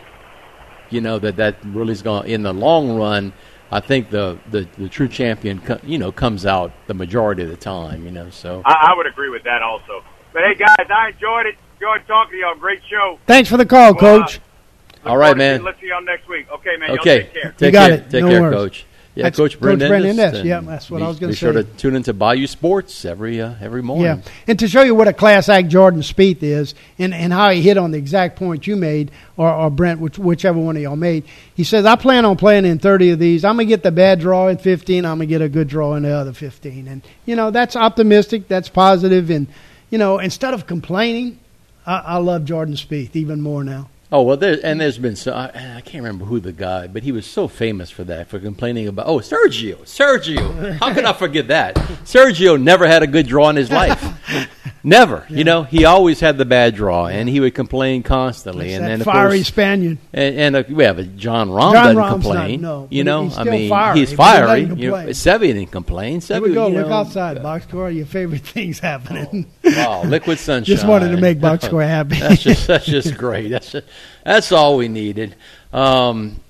you know, that that really is going in the long run. I think the, the, the true champion, co- you know, comes out the majority of the time. You know, so I, I would agree with that also. But hey, guys, I enjoyed it. Enjoyed talking to y'all. Great show. Thanks for the call, Well, uh, Coach. Look all right, forward to man. seeing- Let's see y'all next week. Okay, man. Y'all Okay, take care. take got care. it. Take No care, worries. Coach. Yeah, That's Coach Coach Brendan. Brendan, yeah, that's what be, I was gonna Be sure say. to tune into Bayou Sports every uh, every morning. Yeah, and to show you what a class act Jordan Spieth is, and, and how he hit on the exact point you made, or, or Brent, which, whichever one of y'all made. He says, I plan on playing in thirty of these. I'm going to get the bad draw in fifteen. I'm going to get a good draw in the other fifteen. And, you know, that's optimistic. That's positive. And, you know, instead of complaining, I, I love Jordan Spieth even more now. Oh, well, there, and there's been so, I, I can't remember who the guy, but he was so famous for that, for complaining about, oh, Sergio, Sergio. How could I forget that? Sergio never had a good draw in his life. Never. Yeah. You know, he always had the bad draw, and he would complain constantly. It's and that then, of fiery course, Spaniard. And, and uh, we have a John Rahm John doesn't Rahm's complain. Not, no, you but know, he's I still mean, fiery, he's but he doesn't fiery. You know, complain. Seve didn't complain. Seve, Here we go. you Look know, outside, Boxcar. Your favorite things happening. Oh, wow, liquid sunshine. Just wanted to make Boxcar happy. that's just that's just great. That's just, that's all we needed. Um,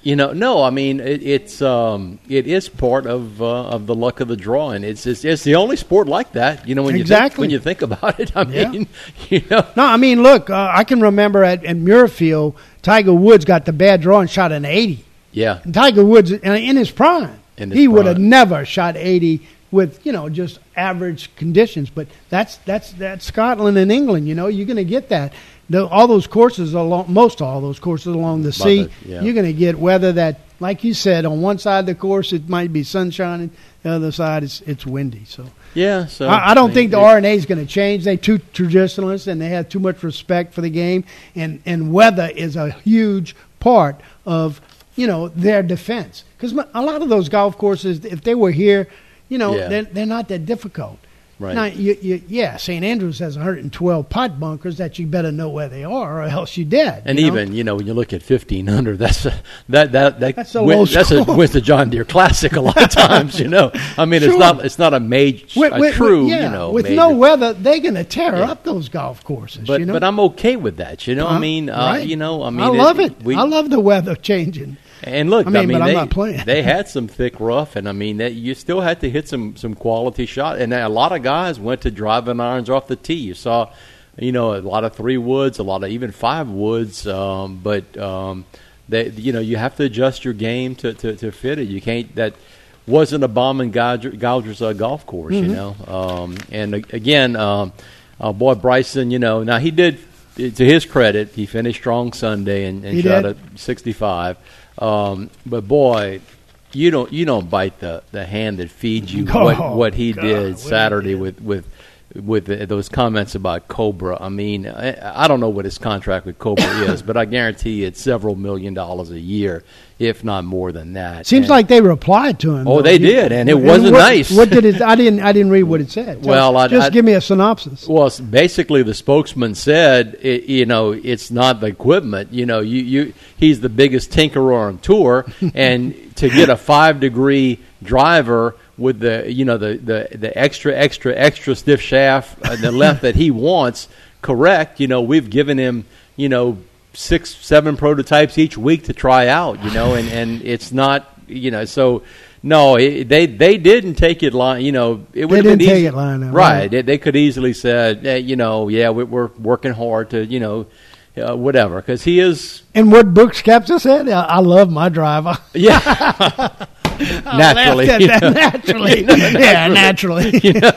You know, no, I mean it, it's um, it is part of uh, of the luck of the draw, and it's, it's it's the only sport like that. You know, when exactly. you think, when you think about it, I yeah. mean, you know, no, I mean, look, uh, I can remember at, at Muirfield, Tiger Woods got the bad draw and shot an eighty. Yeah, and Tiger Woods in his prime, in his he prime. would have never shot eighty with you know just average conditions. But that's that's that's Scotland and England. You know, you're going to get that. The, all those courses along, most all those courses along the sea, it, yeah. you're going to get weather that, like you said, on one side of the course it might be sunshine, the other side it's it's windy. So yeah, so I, I don't I mean, think the it, R and A is going to change. They're too traditionalist and they have too much respect for the game, and and weather is a huge part of you know their defense because a lot of those golf courses, if they were here, you know, yeah. they're, they're not that difficult. Right. Now, you, you, yeah, Saint Andrews has one hundred twelve pot bunkers that you better know where they are, or else you're dead. And you even know? you know when you look at fifteen hundred, that's a, that that that that's a win, low that's a score. wins the John Deere Classic a lot of times. You know, I mean, Sure. it's not it's not a major, with, a with, true, with, yeah, you know, with major. no weather, they're going to tear Yeah. up those golf courses. But you know? but I'm okay with that. You know, Uh-huh. I mean, uh, Right. you know, I mean, I love it. We, I love the weather changing. And look, I mean, but I'm they, not playing. they had some thick rough, and I mean, they, you still had to hit some some quality shot. And a lot of guys went to driving irons off the tee. You saw, you know, a lot of three woods, a lot of even five woods. Um, but um, they, you know, you have to adjust your game to, to, to fit it. You can't. That wasn't a bomb and Gouger, Gouger's uh, golf course, Mm-hmm. you know. Um, and uh, again, um, uh, boy Bryson, you know, now he did. To his credit, he finished strong Sunday and, and He shot did. at sixty-five. Um, but boy, you don't you don't bite the, the hand that feeds you. Oh, what what he God, did what he Saturday did. with with with the, those comments about Cobra. I mean, I, I don't know what his contract with Cobra is, but I guarantee it's several million dollars a year, if not more than that. Seems And- like they replied to him. Oh, though. they You- did, and it wasn't what, nice. What did it? I didn't. I didn't read what it said. Tell- Well, I- just I- give me a synopsis. Well, it's basically, the spokesman said, it, you know, it's not the equipment. You know, you, you he's the biggest tinkerer on tour, and to get a five degree driver with the you know the, the, the extra extra extra stiff shaft, uh, the length that he wants, correct? You know, we've given him you know six seven prototypes each week to try out. You know, and, and it's not you know so. No, it, they they didn't take it line. You know, it would They have been didn't take easy. it line, right? right. They, they could easily said, eh, you know, yeah, we, we're working hard to, you know, uh, whatever, because he is. And what Brooks Koepka said, I, I love my driver. Yeah, I naturally, laughed you at that know. naturally. You know, Yeah, naturally. you know,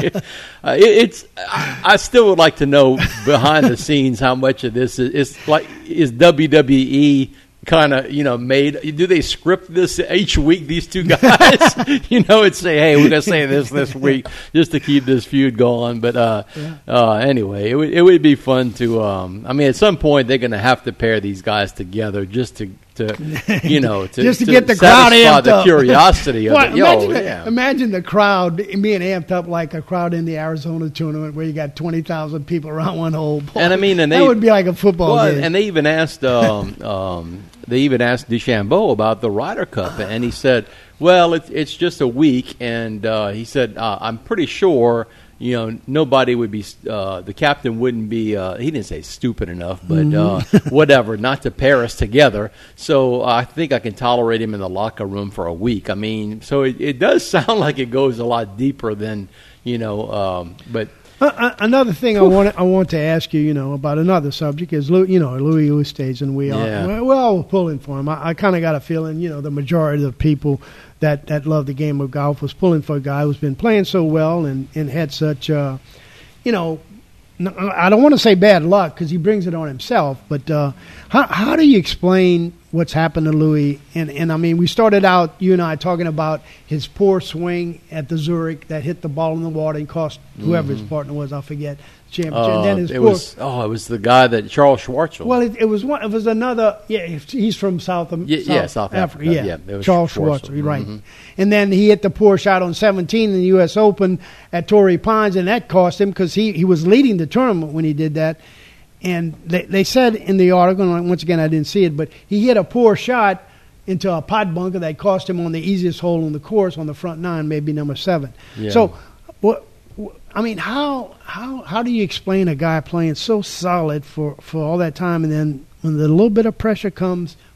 uh, it, it's. I, I still would like to know behind the scenes how much of this is, is like is W W E kind of you know made. Do they script this each week? These two guys, you know, and say, hey, we're gonna say this this week just to keep this feud going. But uh, Yeah. uh, anyway, it would it would be fun to. Um, I mean, at some point they're gonna have to pair these guys together just to. To, you know, to, Just to get the crowd satisfy amped the up. curiosity of Well, it. Yo, imagine, the, yeah. imagine the crowd being amped up like a crowd in the Arizona tournament where you got twenty thousand people around one hole. Boy, And I mean, and that they- would be like a football Well, game. and they even asked, um, um, they even asked DeChambeau about the Ryder Cup, and he said, "Well, it's it's just a week," and uh, he said, uh, "I'm pretty sure." You know, nobody would be, uh, the captain wouldn't be, uh, he didn't say stupid enough, but uh, whatever, not to pair us together. So I think I can tolerate him in the locker room for a week. I mean, so it, it does sound like it goes a lot deeper than, you know, um, but. Uh, uh, another thing I want I want to ask you, you know, about another subject is, Lou, you know, Louis Oosthuizen, and we Yeah. are we're, we're all pulling for him. I, I kind of got a feeling, you know, the majority of the people that, that love the game of golf was pulling for a guy who's been playing so well and, and had such, uh, you know, n- I don't want to say bad luck because he brings it on himself, but uh, how how do you explain what's happened to Louis? And, and I mean, we started out, you and I, talking about his poor swing at the Zurich that hit the ball in the water and cost whoever his partner was, I forget, championship. Uh, and then his it poor, was oh, it was the guy that Charles Schwartzel. well, it, it was one. It was another. Yeah, he's from South, Am- Yeah, South, yeah, South Africa, Yeah, yeah, it was Charles Schwartzel. Schwartzel. You're right. Mhm. And then he hit the poor shot on seventeen in the U S Open at Torrey Pines, and that cost him because he, he was leading the tournament when he did that. And they they said in the article, and once again I didn't see it, but he hit a poor shot into a pot bunker that cost him on the easiest hole on the course on the front nine, maybe number seven. Yeah. So, what? I mean, how how how do you explain a guy playing so solid for, for all that time, and then when the little bit of pressure comes,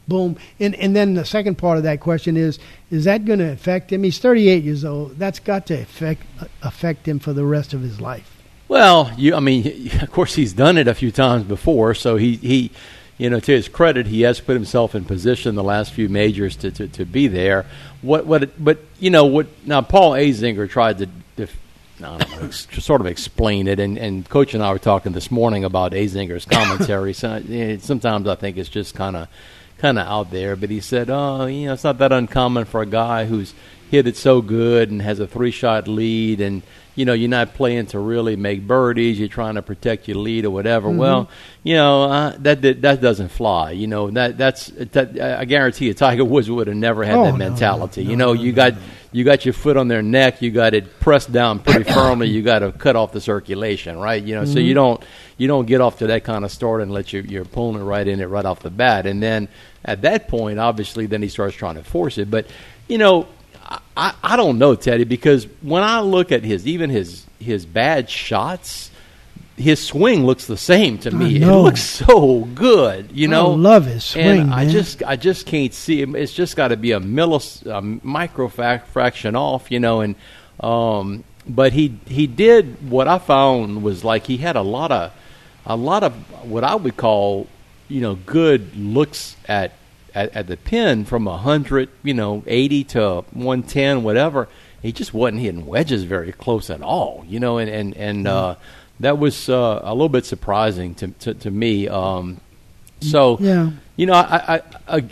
boom. And and then the second part of that question is, is that going to affect him? He's thirty-eight years old. That's got to affect affect him for the rest of his life. Well, you, I mean, of course, he's done it a few times before, so he, he you know, to his credit, he has put himself in position the last few majors to, to, to be there. What what? But you know what? Now, Paul Azinger tried to, to I don't know, sort of explain it, and, and Coach and I were talking this morning about Azinger's commentary. So, you know, sometimes I think it's just kind of kind of out there. But he said, oh, you know, it's not that uncommon for a guy who's hit it so good and has a three-shot lead, and you know, you're not playing to really make birdies. You're trying to protect your lead or whatever. Mm-hmm. Well, you know, uh, that, that that doesn't fly. You know, that that's that, I guarantee you, Tiger Woods would have never had oh, that mentality. No, no, you know, no, you no, got no. you got your foot on their neck. You got it pressed down pretty firmly. You got to cut off the circulation, right? You know, mm-hmm. so you don't you don't get off to that kind of start and let your your opponent right in it right off the bat. And then at that point, obviously, then he starts trying to force it. But you know. I, I don't know, Teddy, because when I look at his even his his bad shots, his swing looks the same to me. It looks so good, you know. I love his swing, and I man. just I just can't see him. It's just got to be a millis, a micro fraction off, you know. And um, but he he did what I found was like he had a lot of a lot of what I would call, you know, good looks at. At, at the pin from one hundred, you know, eighty to one ten, whatever. He just wasn't hitting wedges very close at all, you know, and, and, and uh, that was uh, a little bit surprising to to, to me. Um, so, yeah. you know, I, I, I,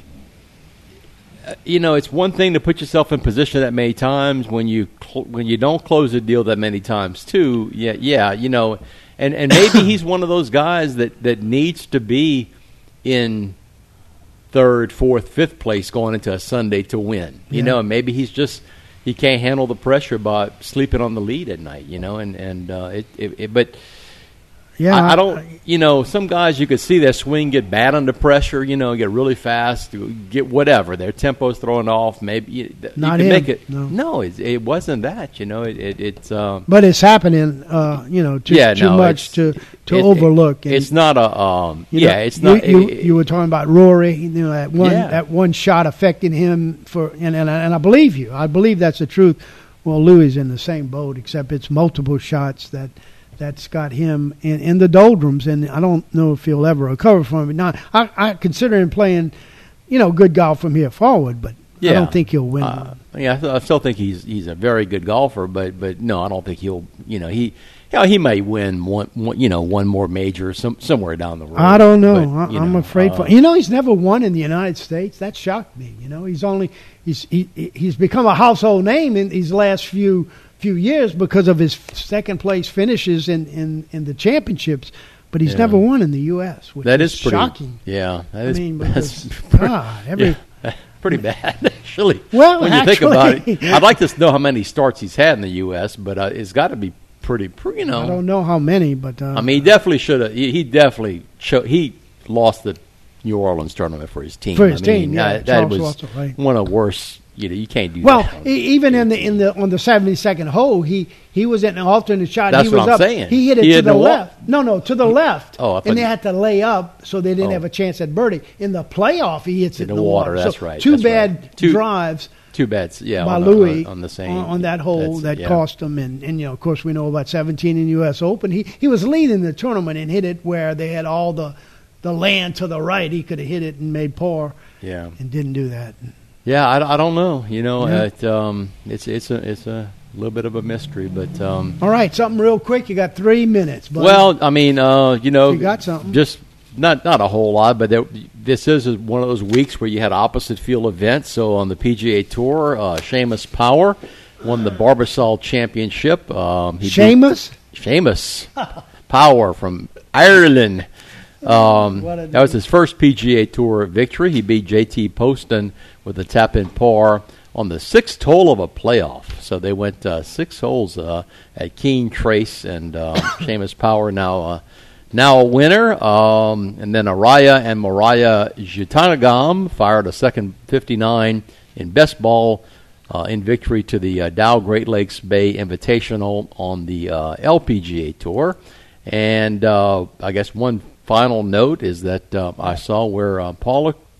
you know, it's one thing to put yourself in position that many times when you cl- when you don't close a deal that many times, too. Yeah, yeah, you know, and, and maybe he's one of those guys that, that needs to be in third, fourth, fifth place going into a Sunday to win. You yeah. know, and maybe he's just he can't handle the pressure by sleeping on the lead at night. You know, and and uh, it, it, it. But yeah, I, I don't. I, you know, some guys you could see their swing get bad under pressure. You know, get really fast, get whatever their tempo's throwing off. Maybe you, not you can him. make it. No, no it, it wasn't that. You know, it it. It's, um, but it's happening. Uh, you know, too, yeah, too no, much to to it, overlook. It, it's not a. Um, you yeah, know, it's not. You, you, it, you were talking about Rory. You know, that one yeah. that one shot affecting him for, and and, and I believe you. I believe that's the truth. Well, Louis is in the same boat, except it's multiple shots that. That's got him in, in the doldrums, and I don't know if he'll ever recover from it. Now, I, I consider him playing, you know, good golf from here forward, but yeah. I don't think he'll win. Uh, yeah, I, th- I still think he's he's a very good golfer, but but no, I don't think he'll. You know, he you know, he may win one, one you know one more major some, somewhere down the road. I don't know. But, I, I'm know, afraid uh, for you know he's never won in the United States. That shocked me. You know, he's only he's he, he's become a household name in these last few. few years because of his second place finishes in, in, in the championships, but he's yeah. never won in the U S, which that is, is pretty, shocking. Yeah, that I is mean, that's because, God, every yeah, pretty bad actually. Well, when you actually, think about it, I'd like to know how many starts he's had in the U S, but uh, it's got to be pretty, pretty. You know, I don't know how many, but uh, I mean, he definitely should have. He, he definitely cho- he lost the New Orleans tournament for his team. For his I mean, team, yeah, that, that was Russell, right. one of the worst. You know, you can't do well, that. Well, even in the in the on the seventy-second hole, he he was in an alternate shot. That's he was what I'm up. saying. He hit it He to hit the the left. Wall? No, no, to the left. Oh, I thought and they you- had to lay up, so they didn't Oh. have a chance at birdie. In the playoff, he hits it In in the the water, water. that's So right, Two that's bad right. Two- drives. Two bets, yeah, by on, Louis on, on the same on, on that hole that's- that yeah. cost him, and, and you know, of course, we know about seventeen in U S Open. He he was leading the tournament and hit it where they had all the the land to the right. He could have hit it and made par, Yeah, and didn't do that. yeah. I, I don't know. You know, Yeah. it, um, it's it's a it's a little bit of a mystery, but um, All right, something real quick. You got three minutes. Buddy. well, I mean, uh, you know, You got something. Just not not a whole lot, but there, this is one of those weeks where you had opposite field events. So on the P G A Tour, uh, Seamus Power won the Barbasol Championship. Um, he beat- Seamus? Seamus Power from Ireland. Um, What a that was his first P G A Tour victory. He beat J T Poston with a tap-in par on the sixth hole of a playoff. So they went uh, six holes uh, at Keene Trace, and uh, Seamus Power now uh, now a winner. Um, and then Araya and Mariah Jutanagam fired a second fifty-nine in best ball uh, in victory to the uh, Dow Great Lakes Bay Invitational on the uh, L P G A Tour. And uh, I guess one final note is that uh, I saw where uh, Paula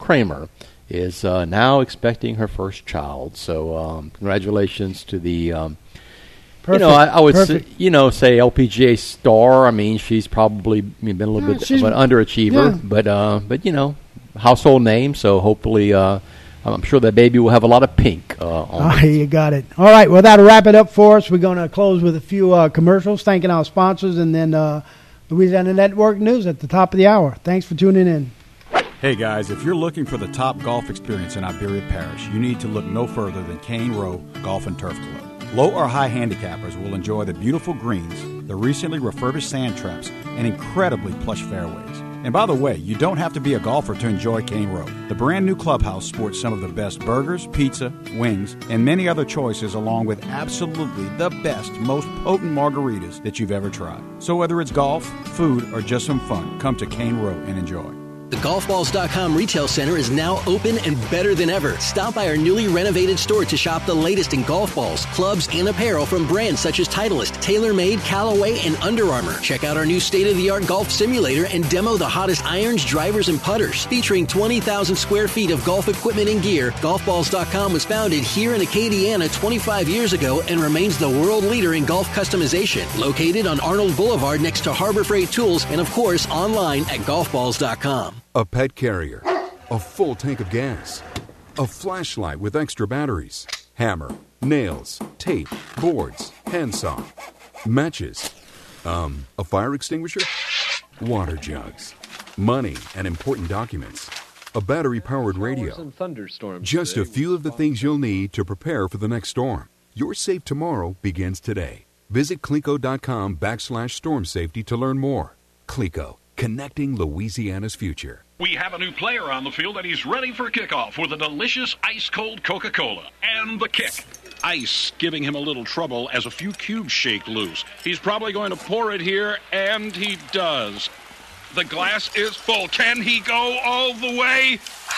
Kramer is uh, now expecting her first child. So um, congratulations to the, um, you know, I, I would say, you know, say L P G A star. I mean, she's probably been a little Yeah, bit she's- of an underachiever, yeah. but uh, but you know, household name. So hopefully, uh, I'm sure that baby will have a lot of pink uh, on Ah, it. you got it. All right, well, that'll wrap it up for us. We're going to close with a few uh, commercials, thanking our sponsors, and then uh, Louisiana Network News at the top of the hour. Thanks for tuning in. Hey guys, if you're looking for the top golf experience in Iberia Parish, you need to look no further than Cane Row Golf and Turf Club. Low or high handicappers will enjoy the beautiful greens, the recently refurbished sand traps, and incredibly plush fairways. And by the way, you don't have to be a golfer to enjoy Cane Row. The brand new clubhouse sports some of the best burgers, pizza, wings, and many other choices, along with absolutely the best, most potent margaritas that you've ever tried. So whether it's golf, food, or just some fun, come to Cane Row and enjoy. The golf balls dot com retail center is now open and better than ever. Stop by our newly renovated store to shop the latest in golf balls, clubs, and apparel from brands such as Titleist, TaylorMade, Callaway, and Under Armour. Check out our new state-of-the-art golf simulator and demo the hottest irons, drivers, and putters. Featuring twenty thousand square feet of golf equipment and gear, golf balls dot com was founded here in Acadiana twenty-five years ago and remains the world leader in golf customization. Located on Arnold Boulevard next to Harbor Freight Tools, and of course online at golf balls dot com. A pet carrier, a full tank of gas, a flashlight with extra batteries, hammer, nails, tape, boards, handsaw, matches, um, a fire extinguisher, water jugs, money and important documents, a battery-powered radio. Just a few of the things you'll need to prepare for the next storm. Your safe tomorrow begins today. Visit Cleco.com backslash storm safety to learn more. Cleco, connecting Louisiana's future. We have a new player on the field, and he's ready for kickoff with a delicious ice-cold Coca-Cola and the kick. Ice giving him a little trouble as a few cubes shake loose. He's probably going to pour it here, and he does. The glass is full. Can he go all the way?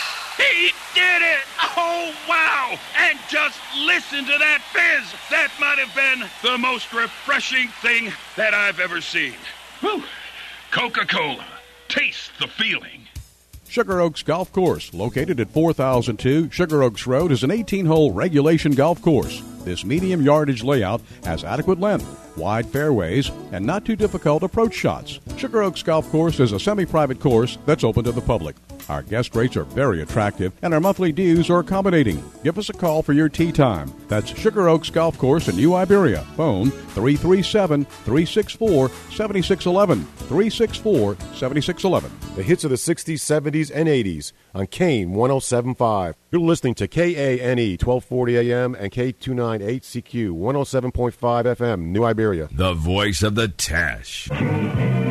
He did it! Oh, wow! And just listen to that fizz! That might have been the most refreshing thing that I've ever seen. Whew. Coca-Cola. Taste the feeling. Sugar Oaks Golf Course, located at four thousand two Sugar Oaks Road, is an eighteen-hole regulation golf course. This medium yardage layout has adequate length, wide fairways, and not too difficult approach shots. Sugar Oaks Golf Course is a semi-private course that's open to the public. Our guest rates are very attractive, and our monthly dues are accommodating. Give us a call for your tee time. That's Sugar Oaks Golf Course in New Iberia. Phone three three seven, three six four, seven six one one, three six four, seven six one one. The hits of the sixties, seventies, and eighties on Kane one oh seven point five. You're listening to K A N E twelve forty A M and K two ninety-eight C Q one oh seven point five F M, New Iberia. The voice of the Tash.